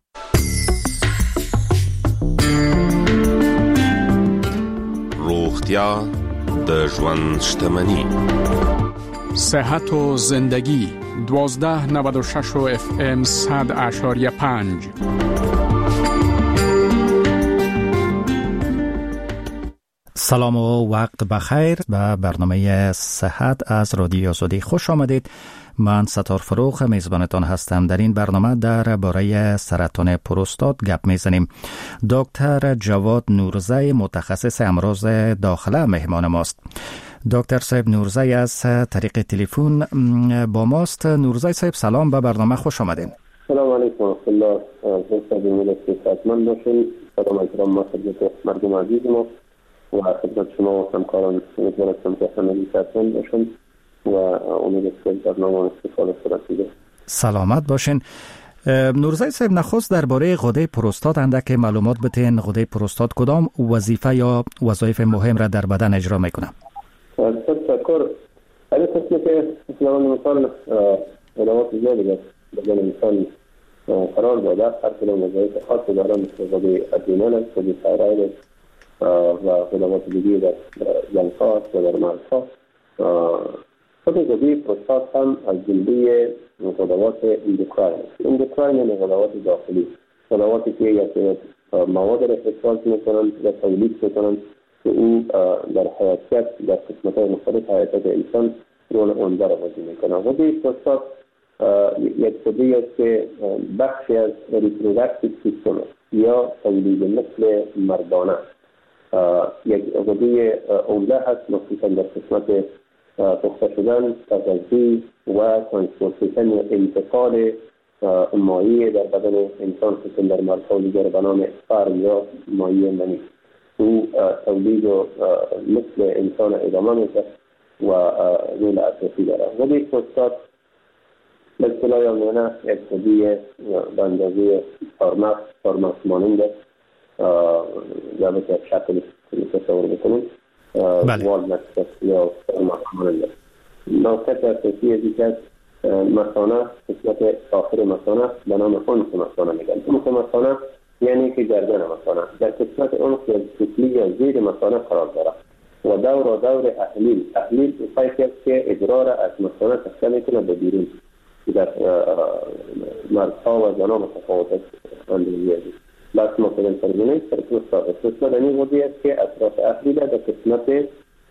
روغتیا د ژوند شتمنی، صحت و زندگی. دوازده نود و شش و اف ام صد اشاریه پنج. سلام و وقت بخیر. به برنامه صحت از رادیو آزادی خوش آمدید. من ستار فروغ میزبانتان هستم. در این برنامه در باره سرطان پروستات گپ میزنیم. دکتر جواد نورزی، متخصص امراض داخله، مهمان ماست. دکتر صاحب نورزی از طریق تلفن با ماست. نورزی صاحب سلام، به برنامه خوش آمدین. سلام علیکم و رحمت الله. من باشین. سلام علیکم ما خدمت مردم عزیز ما و خدمت شما و همکاران. امیدوارم که همگی صحتمند باشن و امید که برنامه استفاده صورت بگیره. سلامت باشین. نورزی صاحب، نخست درباره غده پروستات اندک معلومات بدین. غده پروستات کدام وظیفه یا وظایف مهم را در بدن اجرا میکنه؟ تشکر. اگه قسمی که مثلا مثال علاوات زیادی در بدن انسان قرار داده، هر کدام وظایف خاصی داره، مثل غده ادرینال است، غده تایروید و خدمات دیگه در جنس‌ها و در مغزها. خود غده پروستات هم از جمله خدمات اندوکراین است. اندوکراین یعنی خدمات داخلی، خدماتی که یک مواد را افراز میکنند و تولید میکنند که او در حیاتیت در قسمت‌های مختلف حیاتیت انسان رول عمده را بازی میکنه. غده پروستات یک غده است که بخشی از ریپروداکتیو سیستم یا تولید مثل مردانه یک غده عمده هست، مخصوصا در قسمت پخته شدن، تغذیه و ترانسپورتیشن یا انتقال مایع در بدن انسان، خصوصا در مرحله دیگر به نام اسپرم یا مایع منی. او تولید و مثل انسان ادامه میده و رول اساسی داره. ولی پروستات به اصطلاح یعنی یک خودی به اندازه فارماکس فارماکس ماننده یا به شکل تصور بکنیم والنت یا فارماکس ماننده. نوکت اساسی ازی که مثانه قسمت آخر مثانه به نام انف مثانه میگن. انف مثانه یعنی که گردن مثانه در قسمت انف یا سفلی یا زیر مثانه قرار داره و دور و دور احلیل احلیل فایقی است که ادرار از مثانه تخته میکنه به بیرون در مردها و زنان متفاوت اندازی است. بس مثلا فرمونه در پروستات پروستات این وضعی است که اطراف احلیل در قسمت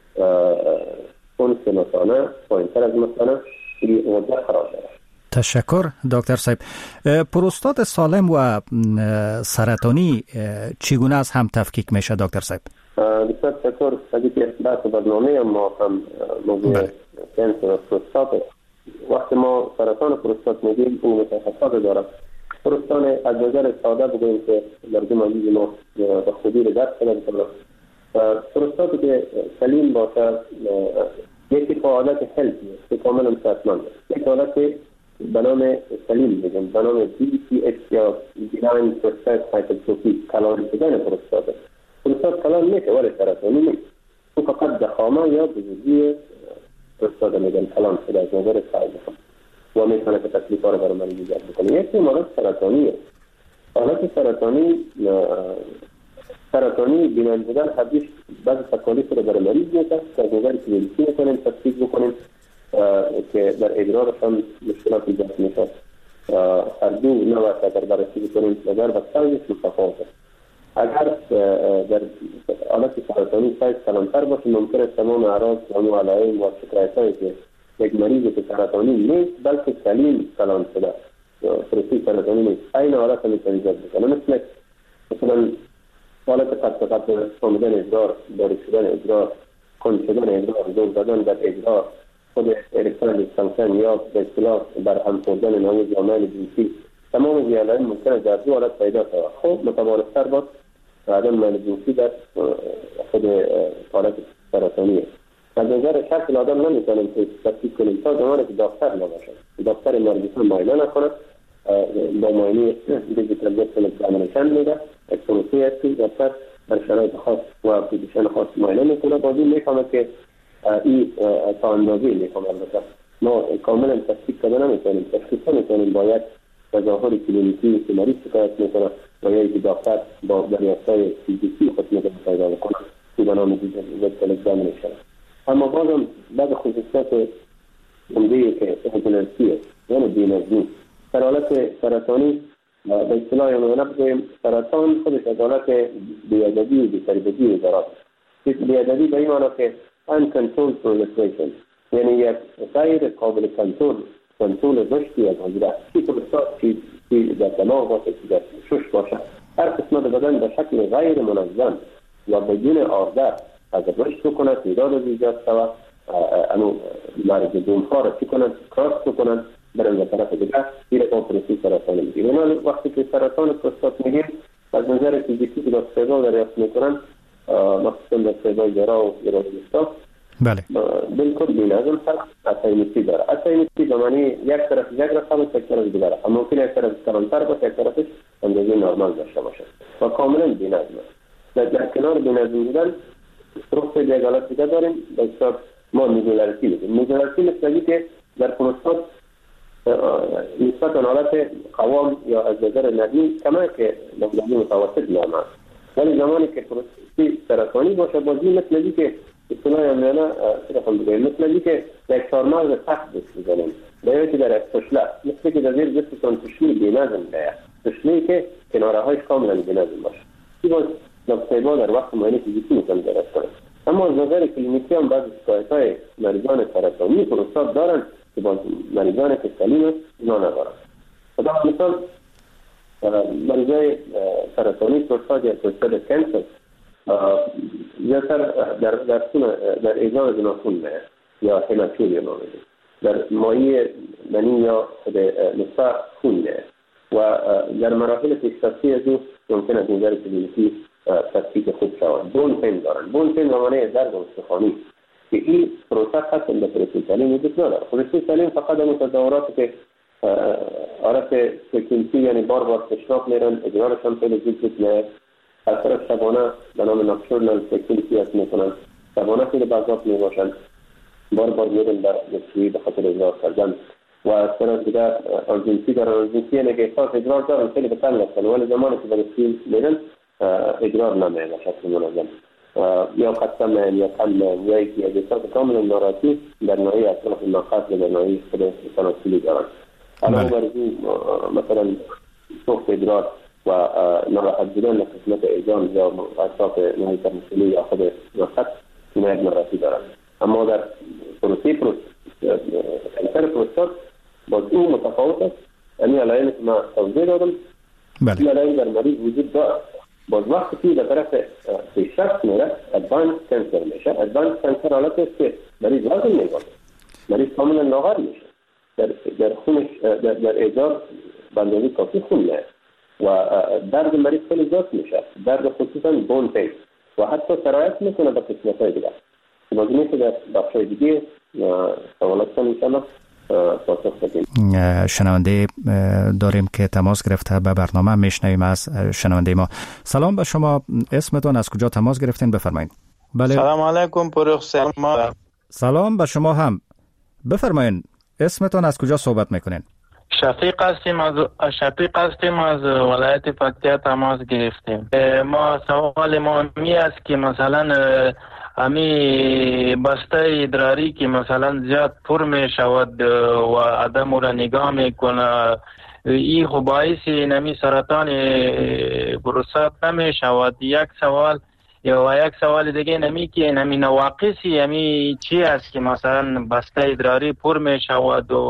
انف مثانه پایینتر از مثانه وضع قرار داره. تشکر دکتر صاحب. پروستات سالم و سرطانی چگونه از هم تفکیک میشه دکتر صاحب؟ بسیار تشکر. اگه که بحث برنامه ما هم موضوع کانسر پروستات، وقتی ما سرطان پروستات میگیم اون متخصصات داره. پروستات از نظر ساده بگوییم که مردم عزیز ما به خودی رو درک کنند. پروستات که سلیم باشه یکی حالت هلتی است که کاملا صحتمند است. یک حالت به نام سلیم میگن به نام دی سی اچ یا بیناین پروستات هایپرتروفی کلان شدن پروستات. پروستات کلان میشه ولی سرطانی نیست. اون فقط ضخامه یا بزرگی پروستات میگن کلان شده از نظر سایز و میتونه که تکلیفا رو برای مریض ایجاد بکنه. یکی حالت سرطانی است. حالت سرطانی سرطانی بینایی بودن حدیث بعض تکالیف رو برای مریض میده که از نظر کلینیکی میکنیم تشخیص بکنیم که در ادرارش هم مشکلات ایجاد میشه. هر دو نوع اگر بررسی بکنیم اگر و سایزش متفاوت است. اگر در حالت سرطانی سایز کلانتر باشه ممکن است تمام اعراض و علائم و شکایت‌هایی که یک مریض که سرطانی نیست بلکه سلیم کلان شده پروستات سرطانی نیست این حالت هم میتونه ایجاد بکنه. مثل مثلا حالت قطع قطع آمدن ادرار، داری شدن ادرار، کند شدن ادرار، زور زدن در ادرار، خود ارکتال دیسفانکشن یا به اصطلاح برهم خوردن نوع جامعه جنسی، تمام این علائم ممکنه در دو حالت پیدا شود. خب متوارث‌تر باید عدم میل جنسی در خود حالت سرطانی است. از نظر شکل آدم نمیتونیم تفکیک کنیم تا زمانی که دکتر نباشه. دکتر مریض معاینه نکنه با معاینه دیجیتال دیسپل اگزامینیشن میده اکسپروسی هستی دکتر در شرایط خاص و پوزیشن خاص معاینه میکنه بازی میفهمه که این تا اندازه میفهمه. البته ما کاملا تفکیک کنه نمیتونیم تشخیص نمیتونیم باید تظاهر کلینیکی که مریض شکایت میکنه و یا اینکه دکتر با دریافت‌های فیزیکی خود میتونه پیدا بکنه که به نام دیجیتال اگزامینیشن. اما بازم بعض خصوصیات عمده‌ای که اپیلپسی است یعنی بی‌نظمی در حالت سرطانی به اصطلاح یعنی بگوییم سرطان خودش از حالت بی‌ادبی و بی‌تربیتی عبارت است. بی‌ادبی به این معنی که uncontrolled proliferation یعنی یک غیر قابل کنترل کنترل رشدی از حجره که پروستات که در دماغ باشه که در شش باشه هر قسمت بدن به شکل غیر منظم و بدون آرده از رشد بکنه تعداد زیاد شود انو مرز دونها را چی کنند کراس بکنند برن به طرف دیگر این رقم پروستات سرطان میگیم. یعنی وقتی که سرطان پروستات میگیم از نظر فیزیکی که دستگاه دریافت میکنن مخصوصا دستگاه جرا و ایرادیستا بله بالکل بی‌نظم هست. اسایمیتی داره. اسایمیتی به معنی یک طرف یک رقم است یک طرف دیگر رقم ممکن یک طرف کلانتر باشه یک طرفش اندازه نرمال داشته باشه و کاملا بی‌نظم است. در کنار بی‌نظم بودن پروستات یک حالت دیگر داریم به حساب ما میزولارسی میگیم. میزولارسی مثل که در پروستات نسبت به حالت قوام یا از نظر نرمی کمه که نظمی متوسط نرم است. ولی زمانی که پروستات سرطانی باشه بازی مثل که اصطلاح یعنی رقم بگویم مثل که یک چهارمغز سخت دست بزنیم باید که در یک تشله مثل که در زیر دستتان تشلی بی‌نظم باید تشلی که کناره هایش کاملا بی‌نظم باشه. این باز نقطه در وقت معاینه فیزیکی میتونم درست کنم. اما از نظر کلینیکی هم بعض شکایت‌های مریضان سرطانی پروستات دارن که با مریضان که سلیم است اینا ندارن. خدا مثال مریضای سرطانی پروستات یا پروستات کانسر زیادتر در در در ایجاد ناخن میاد یا هماتوری نامیده در مایع منی یا نصف خون میاد و در مراحل پیشرفته از او ممکن است نظر کلینیکی تثبیت خوب شود. بون پین دارن. بون پین معنی درد استخوانی که این پروسه خاص به پروسه سلیم وجود نداره. پروسه سلیم فقط اون تظاهرات که عرف فریکونسی یعنی بار بار تشناب میرن ادرارشان خیلی زود زود میاد. از طرف شبانه به نام نکتورنال فریکونسی هست میکنن. شبانه خیلی بازاب میباشن. بار بار میرن در نسوی به خاطر ادرار کردن. و از طرف دیگر آنجنسی دارن. آنجنسی یعنی که احساس ادرار دارن خیلی بطن هستن ولی زمانی که به نسوی میرن ادرار نمیاد به شکل منظم. یا قسم یا قلم یا یکی از احساس کاملا ناراحتی در ناحیه اطراف ناقص در ناحیه خود تناسلی دارن. حالا برزی مثلا سوخت ادرار و ناراحت بودن قسمت ایجان یا اطراف ناحیه تناسلی یا خود ناقص ناحیه ناراحتی دارن. اما در پروسه کانسر پروستات باز این متفاوت است. یعنی علائمی که ما توضیح دادم این علائم در مریض وجود دارد. باز وقتی در طرف پیشرفت میره ادوانس کانسر میشه. ادوانس کانسر حالت است که مریض وزن میبره، مریض کاملا لاغر میشه، در در خونش در, در ادرار بندازی کافی خون میاد و درد مریض خیلی زیاد میشه، درد خصوصا بون پین و حتی سرایت میکنه به قسمت‌های دیگر. باز میشه در بخش‌های دیگه سوالات کنم انشاءالله پاسخ بدیم. شنونده داریم که تماس گرفته به برنامه، میشنویم از شنونده ما. سلام به شما، اسمتون، از کجا تماس گرفتین بفرمایید. بله. سلام علیکم پروفسور. سلام به شما هم، بفرمایید اسمتون، از کجا صحبت میکنین؟ شفیق هستیم از شفیق هستیم از ولایت پکتیا تماس گرفتیم. ما سوال ما می است که مثلا امی بسته ادراری که مثلا زیاد پر می شود و آدم را نگاه میکنه، این خب باعث نمی سرطان پروستات نمی شود. یک سوال یا یک سوال دیگه نمی که نمی نواقصی امی چی است که مثلا بسته ادراری پر می شود و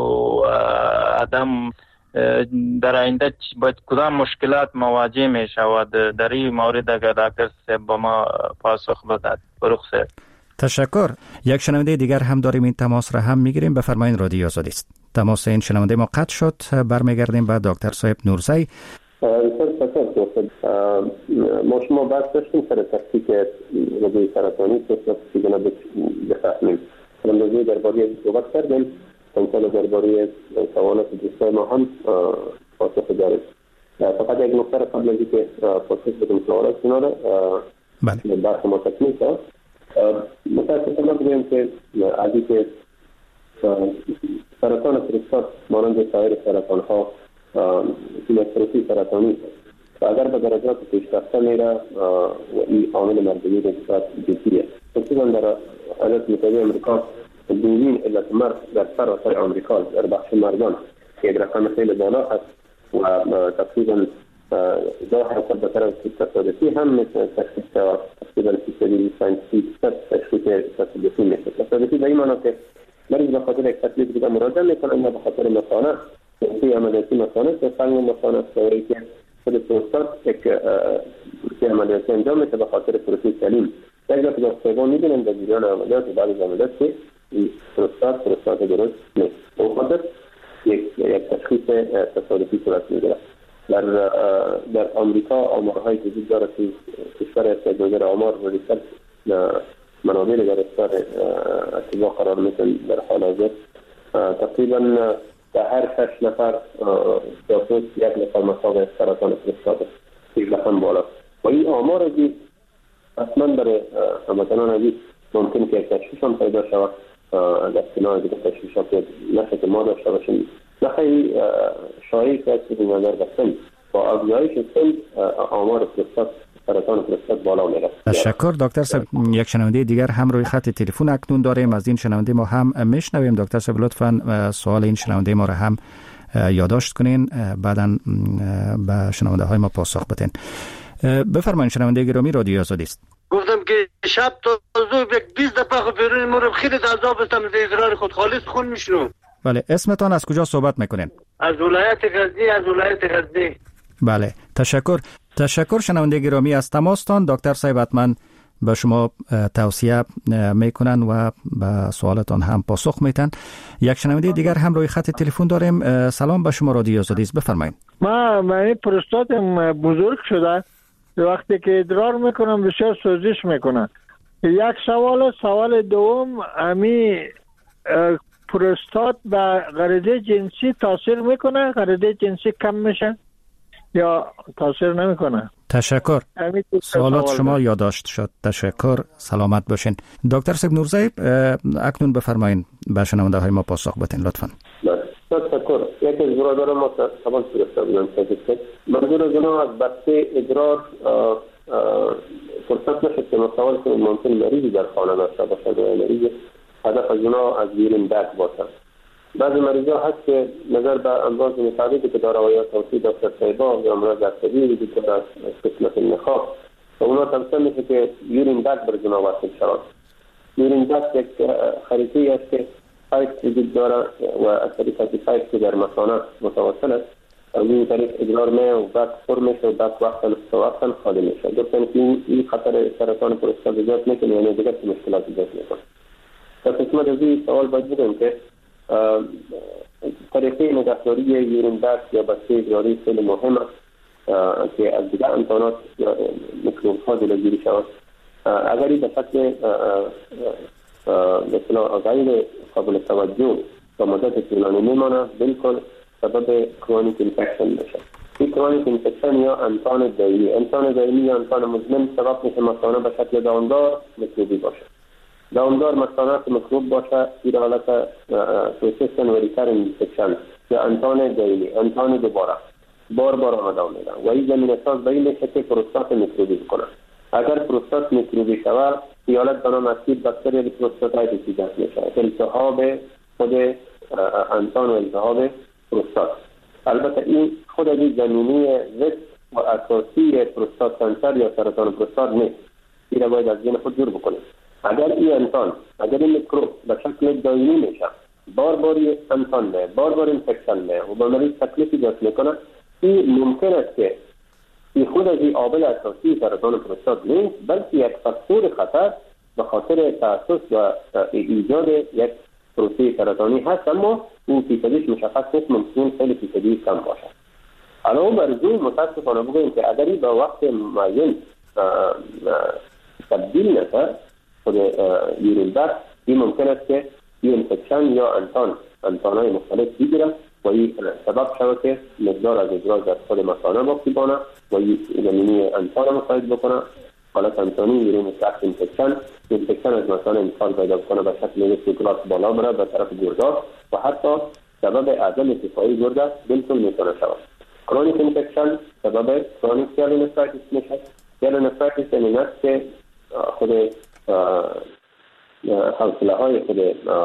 آدم در آینده با کدام مشکلات مواجه می شود؟ در این مورد اگر دکتر صاحب با ما پاسخ بدهد. بخیر. تشکر. یک شنونده دیگر هم داریم، این تماس را هم میگیریم. بفرمایید، رادیو آزادی است. تماس این شنونده ما قطع شد. برمیگردیم به دکتر صاحب نورزی. ما شما بحث داشتیم سر تفکیک رگوی سرطانی که چگونه بفهمیم. اندازه درباره صحبت کردیم. امثال درباره سوالات دوستان ما هم پاسخ داریم. فقط یک نکته قبل از اینکه پاسخ بدیم سوالات شما را بله بحث ما تکمیل شد. متاسفانه بگویم که از اینکه سرطان پروستات مانند سایر سرطان ها سیمتروفی سرطانی و اگر به درجات پیشرفته میره و این عامل مردمی به صورت جدی است. خصوصا در ایالات متحده آمریکا دومین علت مرگ در سراسر آمریکا در بخش مردان که یک رقم خیلی بالا هست و تقریبا ده حساب به طرف تصادفی هم مثل تشخیص شود. تقریبا فیصدی ساینسی تشخیص تصادفی میشه. تصادفی به این معنی که مریض به خاطر یک تکلیف دیگه مراجعه میکنن یا به خاطر مثانه توی عملیاتی مثانه که فنگ مثانه سوری که خود پروستات یک پروسی عملیاتی انجام میشه به خاطر پروسی سلیم. یک جا که دکتران میبینن در جریان عملیات و بعد از عملیات که پروستات پروستات درست نیست. به خاطر یک یک تشخیص تصادفی صورت میگیره. در در آمریکا آمارهای وجود داره که کشور استجازه آمار و ریسرچ منابع در اختیار اتباع قرار میتن در حال حاضر تقریبا در هر شش نفر جاسوس یک نفر مصاب سرطان پروستات یک رقم بالا و این آمار از اصلا برای هموطنان عزیز ممکن که یک تشخیص هم پیدا شود در کنار دیگه تشخیصات نشه که ما داشته باشیم. نخیلی شایعی که از این نظر بستن با افزایش سن آمار پروستات سرطان پروستات بالا میره. تشکر دکتر صاحب. یک شنونده دیگر هم روی خط تلفن اکنون داریم، از این شنونده ما هم میشنویم. دکتر صاحب لطفاً سوال این شنونده ما را هم یادداشت کنین، بعداً به شنونده های ما پاسخ بدین. بفرمایید شنونده گرامی، رادیو آزادی است. گفتم که شب تا صبح یک بیست دفعه بیرون مورم خیلی عذاب هستم از ادرار خود خالص خون میشنم. بله، اسمتان از کجا صحبت میکنین؟ از ولایت غزنی. از ولایت غزنی. بله، تشکر. تشکر شنونده گرامی از تماستان. دکتر صاحب حتما به شما توصیه میکنن و به سوالتان هم پاسخ میتن. یک شنونده دیگر هم روی خط تلفن داریم. سلام به شما، رادیو آزادی است، بفرمایید. ما من پروستاتم بزرگ شده وقتی که ادرار میکنن بسیار سوزش میکنن. یک سوال سوال دوم، امی پروستات به غریزه جنسی تاثیر میکنه؟ غریزه جنسی کم میشه یا تاثیر نمیکنه؟ تشکر. سوالات شما یادداشت شد. تشکر. سلامت باشین. دکتر سید نورزی، اکنون بفرمایید به شنونده های ما پاسخ بدین لطفاً. تشکر. یکی از برادران ما سوال پرسیده بودن که منظور از اونا از بسته ادرار فرصت نشد که ما سوال کنیم ممکن مریضی در خانه داشته باشد و مریض هدف از اونا از یورین بگ باشد. بعضی مریضا هست که نظر به امراض متعددی که داره و یا توصیه دکتر سیبا یا امراض عصبی وجود داره از قسمت نخاع و اونا توصیه میشه که یورین بگ بر اونا وصل شود. یورین بگ یک خریطه‌ای است که پایپ وجود داره و از طریق از پایپ که در مثانه متوصل است از این طریق ادرار می و بگ پر میشه و بگ وقتا وقتا خالی میشه. گفتن که این خطر سرطان پروستات ایجاد میکنه یعنی دیگر مشکلات ایجاد میکنه. در قسمت از این سوال باید بگم که طریقه نگهداری یورین بگ یا بسته ادراری خیلی مهم است که از دیگر امکانات یا میکروب ها جلوگیری شود. اگر این به شکل مثلا غیر قابل توجه و مدت طولانی میمانه بالکل سبب کرونیک اینفکشن میشه. این کرونیک اینفکشن یا انتان دائمی انتان دائمی یا انتان مزمن سبب میشه مثانه به شکل دامدار میکروبی باشه. دامدار مثانه که میکروب باشه این حالت پروسیسن و ریکرن اینفکشن یا انتان دائمی انتان دوباره بار بار آمده میدن و این زمین اساس به این میشه که پروستات میکروبی کنه. اگر پروستات میکروبی شود حالت به نام اسید باکتریال پروستاتایتیس ایجاد میشه، التهاب خود انتان و التهاب پروستات. البته این خود از زمینی ریسک و اساسی پروستات کانسر یا سرطان پروستات نیست. این را باید از ذهن خود دور بکنید. اگر این انتان اگر این میکروب به شکل دائمی میشه، بار بار انتان میه، بار بار اینفکشن میه و به مریض تکلیف ایجاد میکنه، این ممکن است که این خود از این عامل اساسی سرطان پروستات نیست بلکه یک فاکتور خطر به خاطر تأسیس و ایجاد یک پروسه سرطانی هست، اما او فیصدیش مشخص نیست، ممکن خیلی فیصدی کم باشد. علاوه بر این متاسفانه بگویم که اگر به وقت معین تبدیل نشه خود یورین بگ، این ممکن است که این انفکشن یا انتان انتانهای مختلف بگیره و این سبب شود که مقدار از ادرار در خود مثانه باقی بانه و این زمینی انتان مساعد بکنه. حالت انتانی یورین ترکت اینفکشن اینفکشن از مثانه انتقال پیدا کنه به شکل سیکلاس بالا بره به طرف گرده و حتی سبب عدم ارتفاعی گرده بالکل میتونه شود. کرونیک اینفکشن سبب کرونیک سیالونفرایتیس میشه. سیالونفرایتیس یعنی است که خود حوصله های خود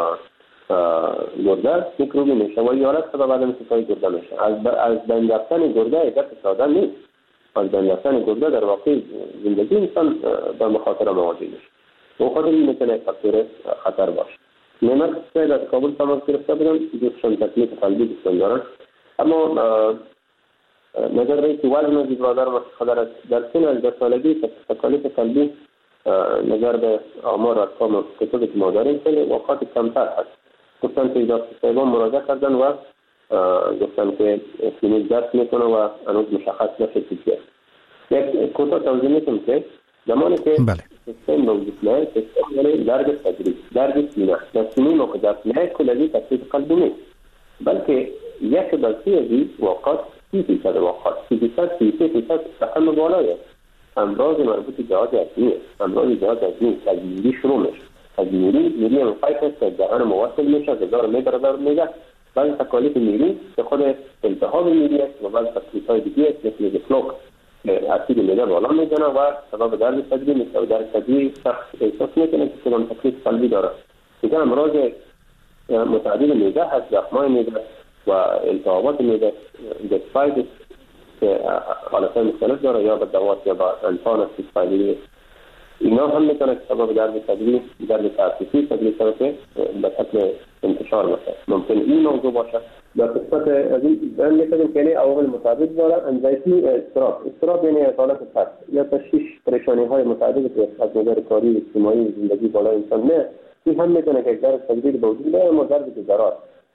گرده میکروبی میشه و این حالت سبب عدم ارتفاعی گرده میشه. از از بین رفتن گرده عبارت ساده نیست. از بین رفتن گرده در واقع زندگی انسان با مخاطره مواجه میشه. و خاطر این میتونه فاکتور خطر باشه. نعمت سید از کابل تماس گرفته بودم، دوستشان تکلیف قلبی دوستان دارن، اما نظر به اینکه وزن از برادر متخدر در سن از ده سالگی تکالیف قلبی نظر به آمار ارقام و کتابی که ما داریم خیلی وقات کمتر هست. گفتن که دکتر صاحبان مراجعه کردن و گفتن که کلینیک درس میکنه و هنوز مشخص نشده چیه. یک کوتاه توضیح میکنم که زمانی که سیستم موجود نه، سیستم یعنی درد تدریج، درد سینه، در سینه موقع درد نه کلوی تکلیف قلبی نیست، بلکه یک بلسی از این وقات سی فیصد وقات، سی فیصد، سی فیصد سخن بالایی است. امراض مربوط به جهاز عصبی، امراض جهاز عصبی از میری شروع میشه. از میری میری هم فایت است که دهان موصل میشه، گذار میبره در میگه. بعضی تکالیف میری که خود التهاب میری است و بعضی تکلیف‌های دیگه است مثل دیفلوک اسید میده بالا میزنه و سبب درد صدری میشه و درد صدری سخت احساس میکنه که کدام تکلیف قلبی داره. دیگه امراض متعدد میده هست، زخمای میده و التهابات میده، دسپایدس که حالتهای مختلف داره یا به دوات یا به انتان استفادی، اینا هم میتونه که سبب درد صدری، درد تاسیسی صدری شده که به شکل انتشار میشه. ممکن این موضوع باشه. در قسمت از این بیان میکنیم که عوامل متعدد داره. انزایتی اضطراب، اضطراب یعنی حالت ترس یا تشویش، پریشانی های متعدد که از نظر کاری اجتماعی زندگی بالای انسان نه، این هم میتونه که درد صدری به وجود بیاره، اما درد ضرر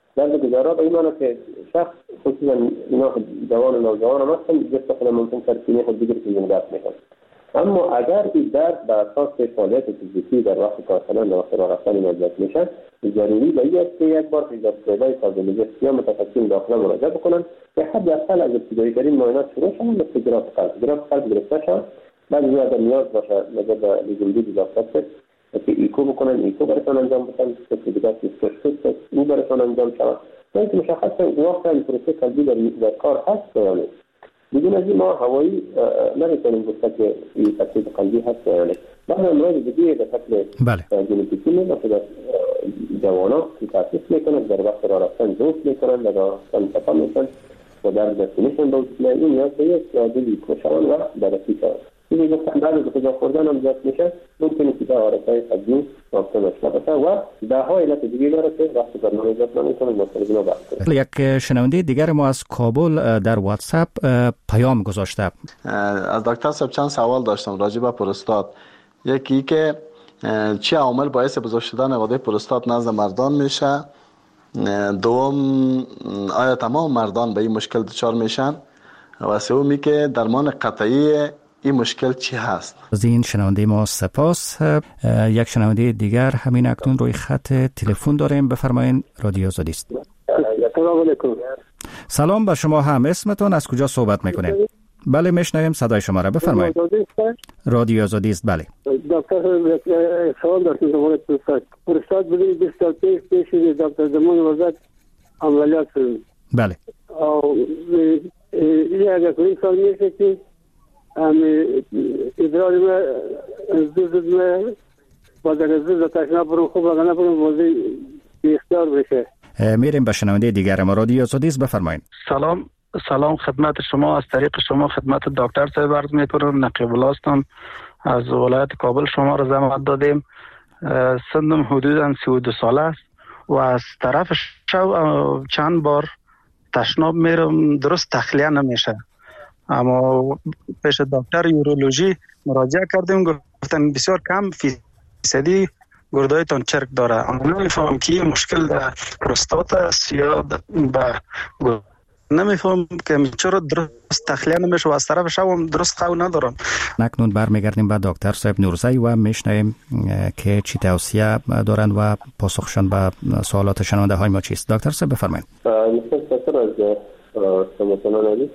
درد گذرا اینا که شخص خصوصا اینا جوان و نوجوان هم هستن جسم خود ممکن سرسینه خود بگیره که زنده میکنه. اما اگر این درد به اساس فعالیت فیزیکی در وقت کار کردن و راه رفتن ایجاد میشه، ضروری به این است که یک بار فیزیوتراپی کاردیولوژیست یا متخصصین داخله مراجعه بکنن که حداقل از ابتدایی ترین معاینات شروع شون مثل گراف قلب گراف قلب گرفته شود. بعد از اگر نیاز باشه نظر به لیزولید اضافه که ایکو بکنن، ایکو براتون انجام بدن که دیگه میکروسکوپ او براتون انجام شود. تا اینکه مشخص واقعا این پروسه قلبی در کار هست یا نه. بدون از این ما هوایی نمیتونیم گفت که این تکلیف قلبی هست یا نه. بعضی امراض دیگه به شکل ژنتیکی مثل جوانا که تاسیس میکنن در وقت راه رفتن دوست میکنن در راه رفتن خطا میکنن و در دستینیشن دوست میکنن. این نیاز به یک دلی کشان و بررسی شود. این گفتن بعد از غذا خوردن هم زیاد میشه، ممکنه که آرزهای قلبی رابطه نشده باشه و ده ها علت دیگه داره که وقتی برنامه زیاد نمیکنه مطلب اینا بحث کنه. یک شنونده دیگر ما از کابل در واتساپ پیام گذاشته. از دکتر صاحب چند سوال داشتم راجع به پروستات. یکی که چه عوامل باعث بزرگ شدن غده پروستات نزد مردان میشه؟ دوم آیا تمام مردان به این مشکل دچار میشن؟ و سومی که درمان قطعی این مشکل چی هست؟ از این شنونده ما سپاس. یک شنونده دیگر همین اکنون روی خط تلفن داریم. بفرمایید. رادیو آزادی است. سلام علیکم. سلام به شما هم. اسمتون از کجا صحبت میکنید؟ بله میشنویم صدای شما را. بفرمایید. رادیو آزادی است. بله دکتر سوال داشتم درباره پروستات. پروستات بودیم بیست سال پیش پیش دکتر زمان وزارت عملیات شد. بله. او یه اگر کنی سال میشه که امی ادرار ما زود زود ما باید اگر زود تشنه برم خوب اگر نبرم بازی اختیار بشه. میریم به شنونده دیگر ما. رادیو آزادی است. بفرمایید. سلام سلام خدمت شما. از طریق شما خدمت دکتر صاحب عرض میکنم. نقیب الله هستم از ولایت کابل. شما را زحمت دادیم. سنم حدوداً سی و دو ساله است و از طرف شو چند بار تشناب میرم درست تخلیه نمیشه. اما پیش دکتر یورولوژی مراجعه کردیم گفتن بسیار کم فیصدی گردایتان چرک داره. اما نمیفهم که مشکل در پروستات است یا به نمیفهم که چرا درست تخلیه نمیشه و از طرف شوم درست خو ندارم. اکنون برمیگردیم به دکتر صاحب نورزی و میشنویم که چی توصیه دارند و پاسخشان به سوالات شنونده های ما چیست. دکتر صاحب بفرمایید. متشکرم از شما عزیز.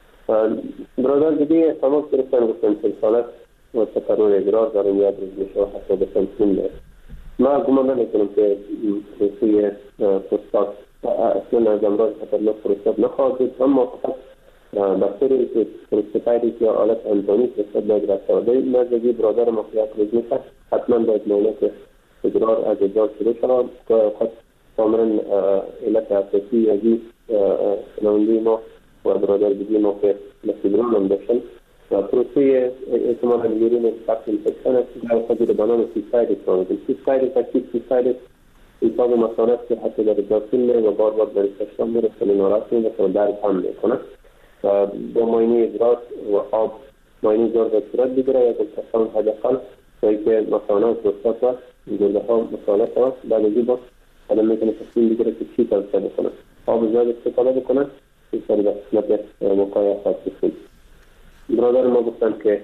برادر دیگه تماس گرفتن گفتن سلسالت و تکرر ادرار دارم یاد روز میشه و حتی به سمسون ده. ما گمان نمیکنم که پروسه پروستات اصلا از امراض خطرناک پروستات نخواهد بود، اما فقط بخطوری که پروستاتایتیس یا آلت انزانی پروستات باید رفته و در نزدگی برادر ما که یک روز میشه حتما باید معاینات ادرار از ادرار شروع شود که اوقات کاملا علت اساسی از این شنونده ما و برادر دیگه ما که مسئولان هم داشتن و پروسه احتمالا یورین فقط انفکشن است که در خود به نام سیستایتیس کنید. سیستایتیس اکتیو سیستایتیس ایساب مسائل است که حتی در ادراسین می و بار بار در استشتام می رسل ناراحت می و درد هم می کند و با معاینه ادرار و آب معاینه ادرار در صورت بگیره یا گلتخان حداقل جایی که مسائل پروستات و گرده ها مسائل هست بعد از این با آدم میتونه تصمیم بگیره که چی توصیه بکنه. آب زیاد استفاده بکنه این سری به قسمت وقایع خواهد بسید. برادر ما گفتن که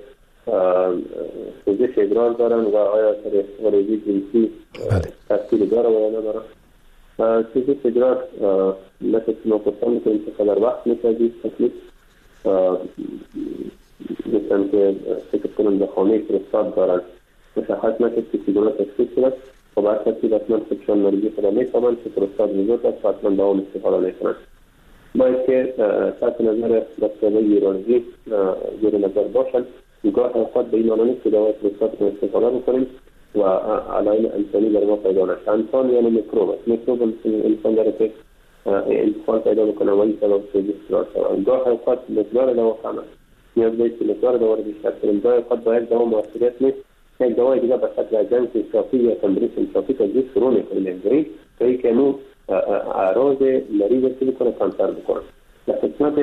سوزش ادرار دارن و آیا سر غریزی جنسی تاثیر داره و یا نداره. سوزش ادرار مثل که ما گفتن میکنیم که قدر وقت میشه تکلیف گفتن که فکر کنم به خانه پروستات دارن مشخص نکرد که چیگونه تشخیص شد و بعد ترتیب حتما فکرشان مریضی خدا میفهمن که پروستات وجود است و حتما دوام استفاده میکنن. باید که تحت نظر دکترهای یورولوژی زیر نظر باشن. گاه اوقات به این معنی نیست که دوای پروستات رو استفاده بکنیم و علائم انسانی در ما پیدا نشه. انسان یعنی میکروب است. میکروب مثل انسان داره که انتقال پیدا بکنه و این سبب سوزش ادرار شود. گاه اوقات مقدار دوا کم است. نیاز به که مقدار دوا رو بیشتر کنیم. گاه اوقات با یک دوا موثریت نیست. یک دوای دیگه به شکل اجنس اضافی یا تمریض اضافی تجویز شروع میکنیم اینجوری تا اینکه نو اعراض مریض رو بکنه کمتر بکنه. در قسمت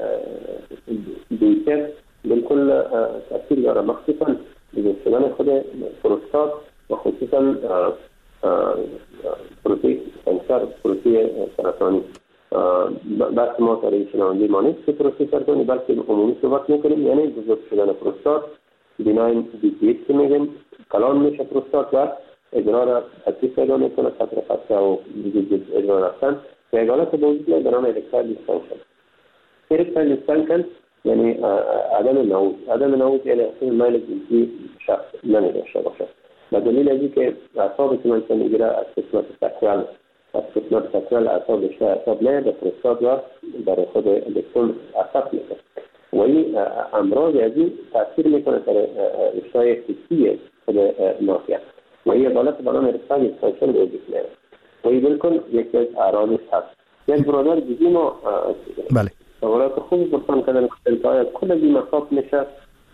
دیگر بالکل تاثیر داره، مخصوصا بزرگ شدن خود پروستات و خصوصا پروستات بیشتر پروسه سرطانی. بحث ما سر شنونده ما نیست که پروسه سرطانی، بلکه عمومی صحبت میکنیم، یعنی بزرگ شدن پروستات، بیناین دیکیت که میگیم، کلان میشه پروستات و ادرار حسی پیدا میکنه، خطر خطر و دیگه ادرار رفتن و یک حالت به وجود میاد به نام ارکتایل دیسفانکشن. ارکتایل دیسفانکشن یعنی عدم نعود. عدم نعود یعنی اصلا میل جنسی شخص نمیداشته باشه. به دلیل از اینکه اعصابی که من میگیره از قسمت ساکرال از قسمت ساکرال اعصاب بیشتر اعصاب نه به پروستات و برای خود الکترون اثر میکنه و این امراض از این تاثیر میکنه در اشتهای حسی خود ناحیه و این حالت به نام ارکتایل دیسفانکشن وجود میاره و این بالکل یکی از اعراضش هست. یک برادر دیگه ما بله سوالات خوبی پرسان کردن که آیا کل از این مصاب میشه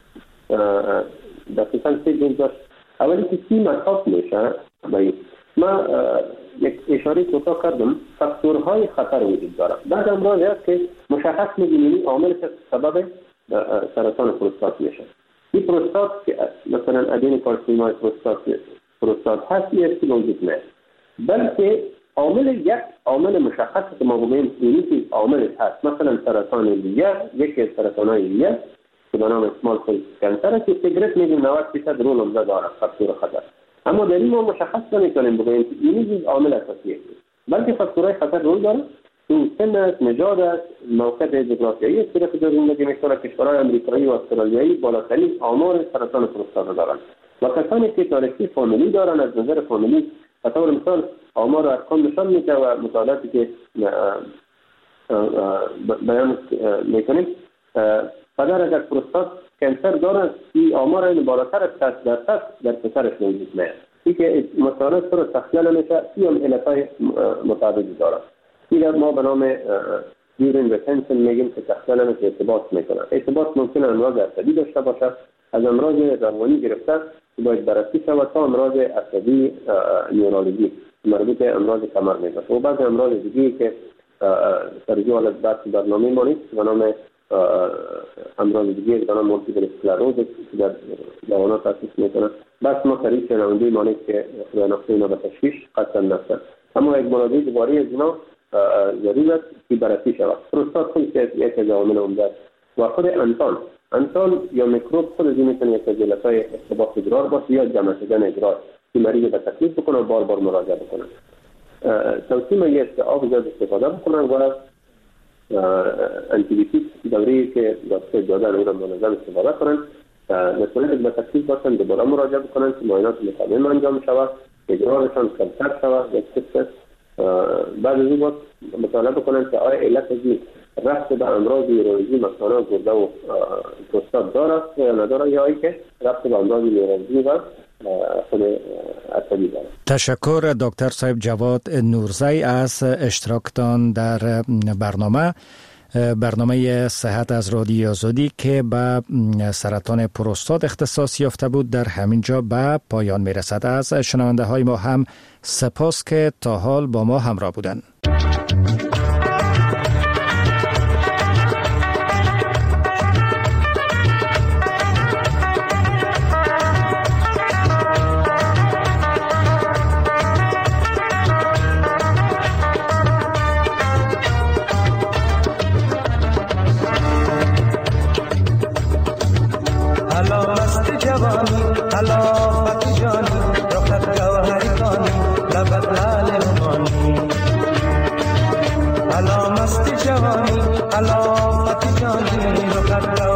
دقیقا سه جز داشت. اولی که سی مصاب میشه ما یک اشاره کوتاه کردم فاکتورهای خطر وجود داره. بعد امراض هست که مشخص می‌بینیم عامل که سبب سرطان پروستات میشه. این پروستات که مثلا ادین کارسینومای پروستات پروستات هست یه است که وجود نه، بلکه عامل یک عامل مشخص که ما بگیم اینی که عامل هست، مثلا سرطان ریه، یکی از سرطان‌های ریه که به نام اسمال سل کانسر که سیگرت میگیم نود درصد رول اونجا داره فاکتور خطر. اما در این ما مشخص نمی‌کنیم بگیم که اینی عامل اساسی است، بلکه فاکتورهای خطر رول داره. تو سن است، نژاد است، موقع جغرافیایی است که در زندگی می‌کنه. کشورهای آمریکایی و استرالیایی بالاترین آمار سرطان پروستات دارند و کسانی که تاریخی فامیلی دارن از نظر فامیلی به طور مثال آمار و ارقام نشان میده و مطالعاتی که بیان میکنیم پدر اگر پروستات کانسر دارد این آمار این بالاتر از صد درصد در پسرش موجود میاد. این که مطالعات رو تخلیه نمیشه، این هم علتهای متعددی دارد. این ما به نام یورین ریتنشن میگیم که تخلیه نمیشه ارتباط میکنه. ارتباط ممکنه امراض عصبی داشته باشه، از امراض روانی گرفته باید بررسی شود تا امراض عصبی نیورولوژی مربوط به امراض کمر میباشه و بعض امراض دیگه که ترجیح از بحث برنامه ما نیست به نام امراض دیگه به نام مولتیپل اسکلروز که در جوانان تاسیس میکنه. بس ما سریع شنونده ما نیست که خدای نقصه اینا به تشویش قطعا نفسه، اما یک مراجعه دوباره از اینا ضرورت است که بررسی شود. پروستات خود یک از عوامل عمده است و خود انسان انسان یا میکروب خود از این میتونه یک از علتهای ارتباط ادرار باشه یا جمع شدن ادرار که مریض به تکلیف بکنه و بار بار مراجعه بکنه. توصیه من است که آب زیاد استفاده بکنن و انتیبیوتیک دوره‌ای که دکتر دادن اون را منظم استفاده کنن. مسئله به تکلیف باشن دوباره مراجعه بکنن که معاینات مطمئن انجام شود، ادرارشان کمتر شود یک سیستم. بعد از این وقت مطالعه بکنن که آیا علت از این رفت به امراض نیورولوژی مثلا گرده و پروستات داره یا نداره یا ای که رفت به امراض نیورولوژی و خود عصبی داره. تشکر دکتر صاحب جواد نورزی از اشتراکتان در برنامه برنامه صحت از رادیو آزادی که به سرطان پروستات اختصاص یافته بود در همین جا به پایان میرسد. از شنونده های ما هم سپاس که تا حال با ما همراه بودند. علامت جوانی علامت جانی رو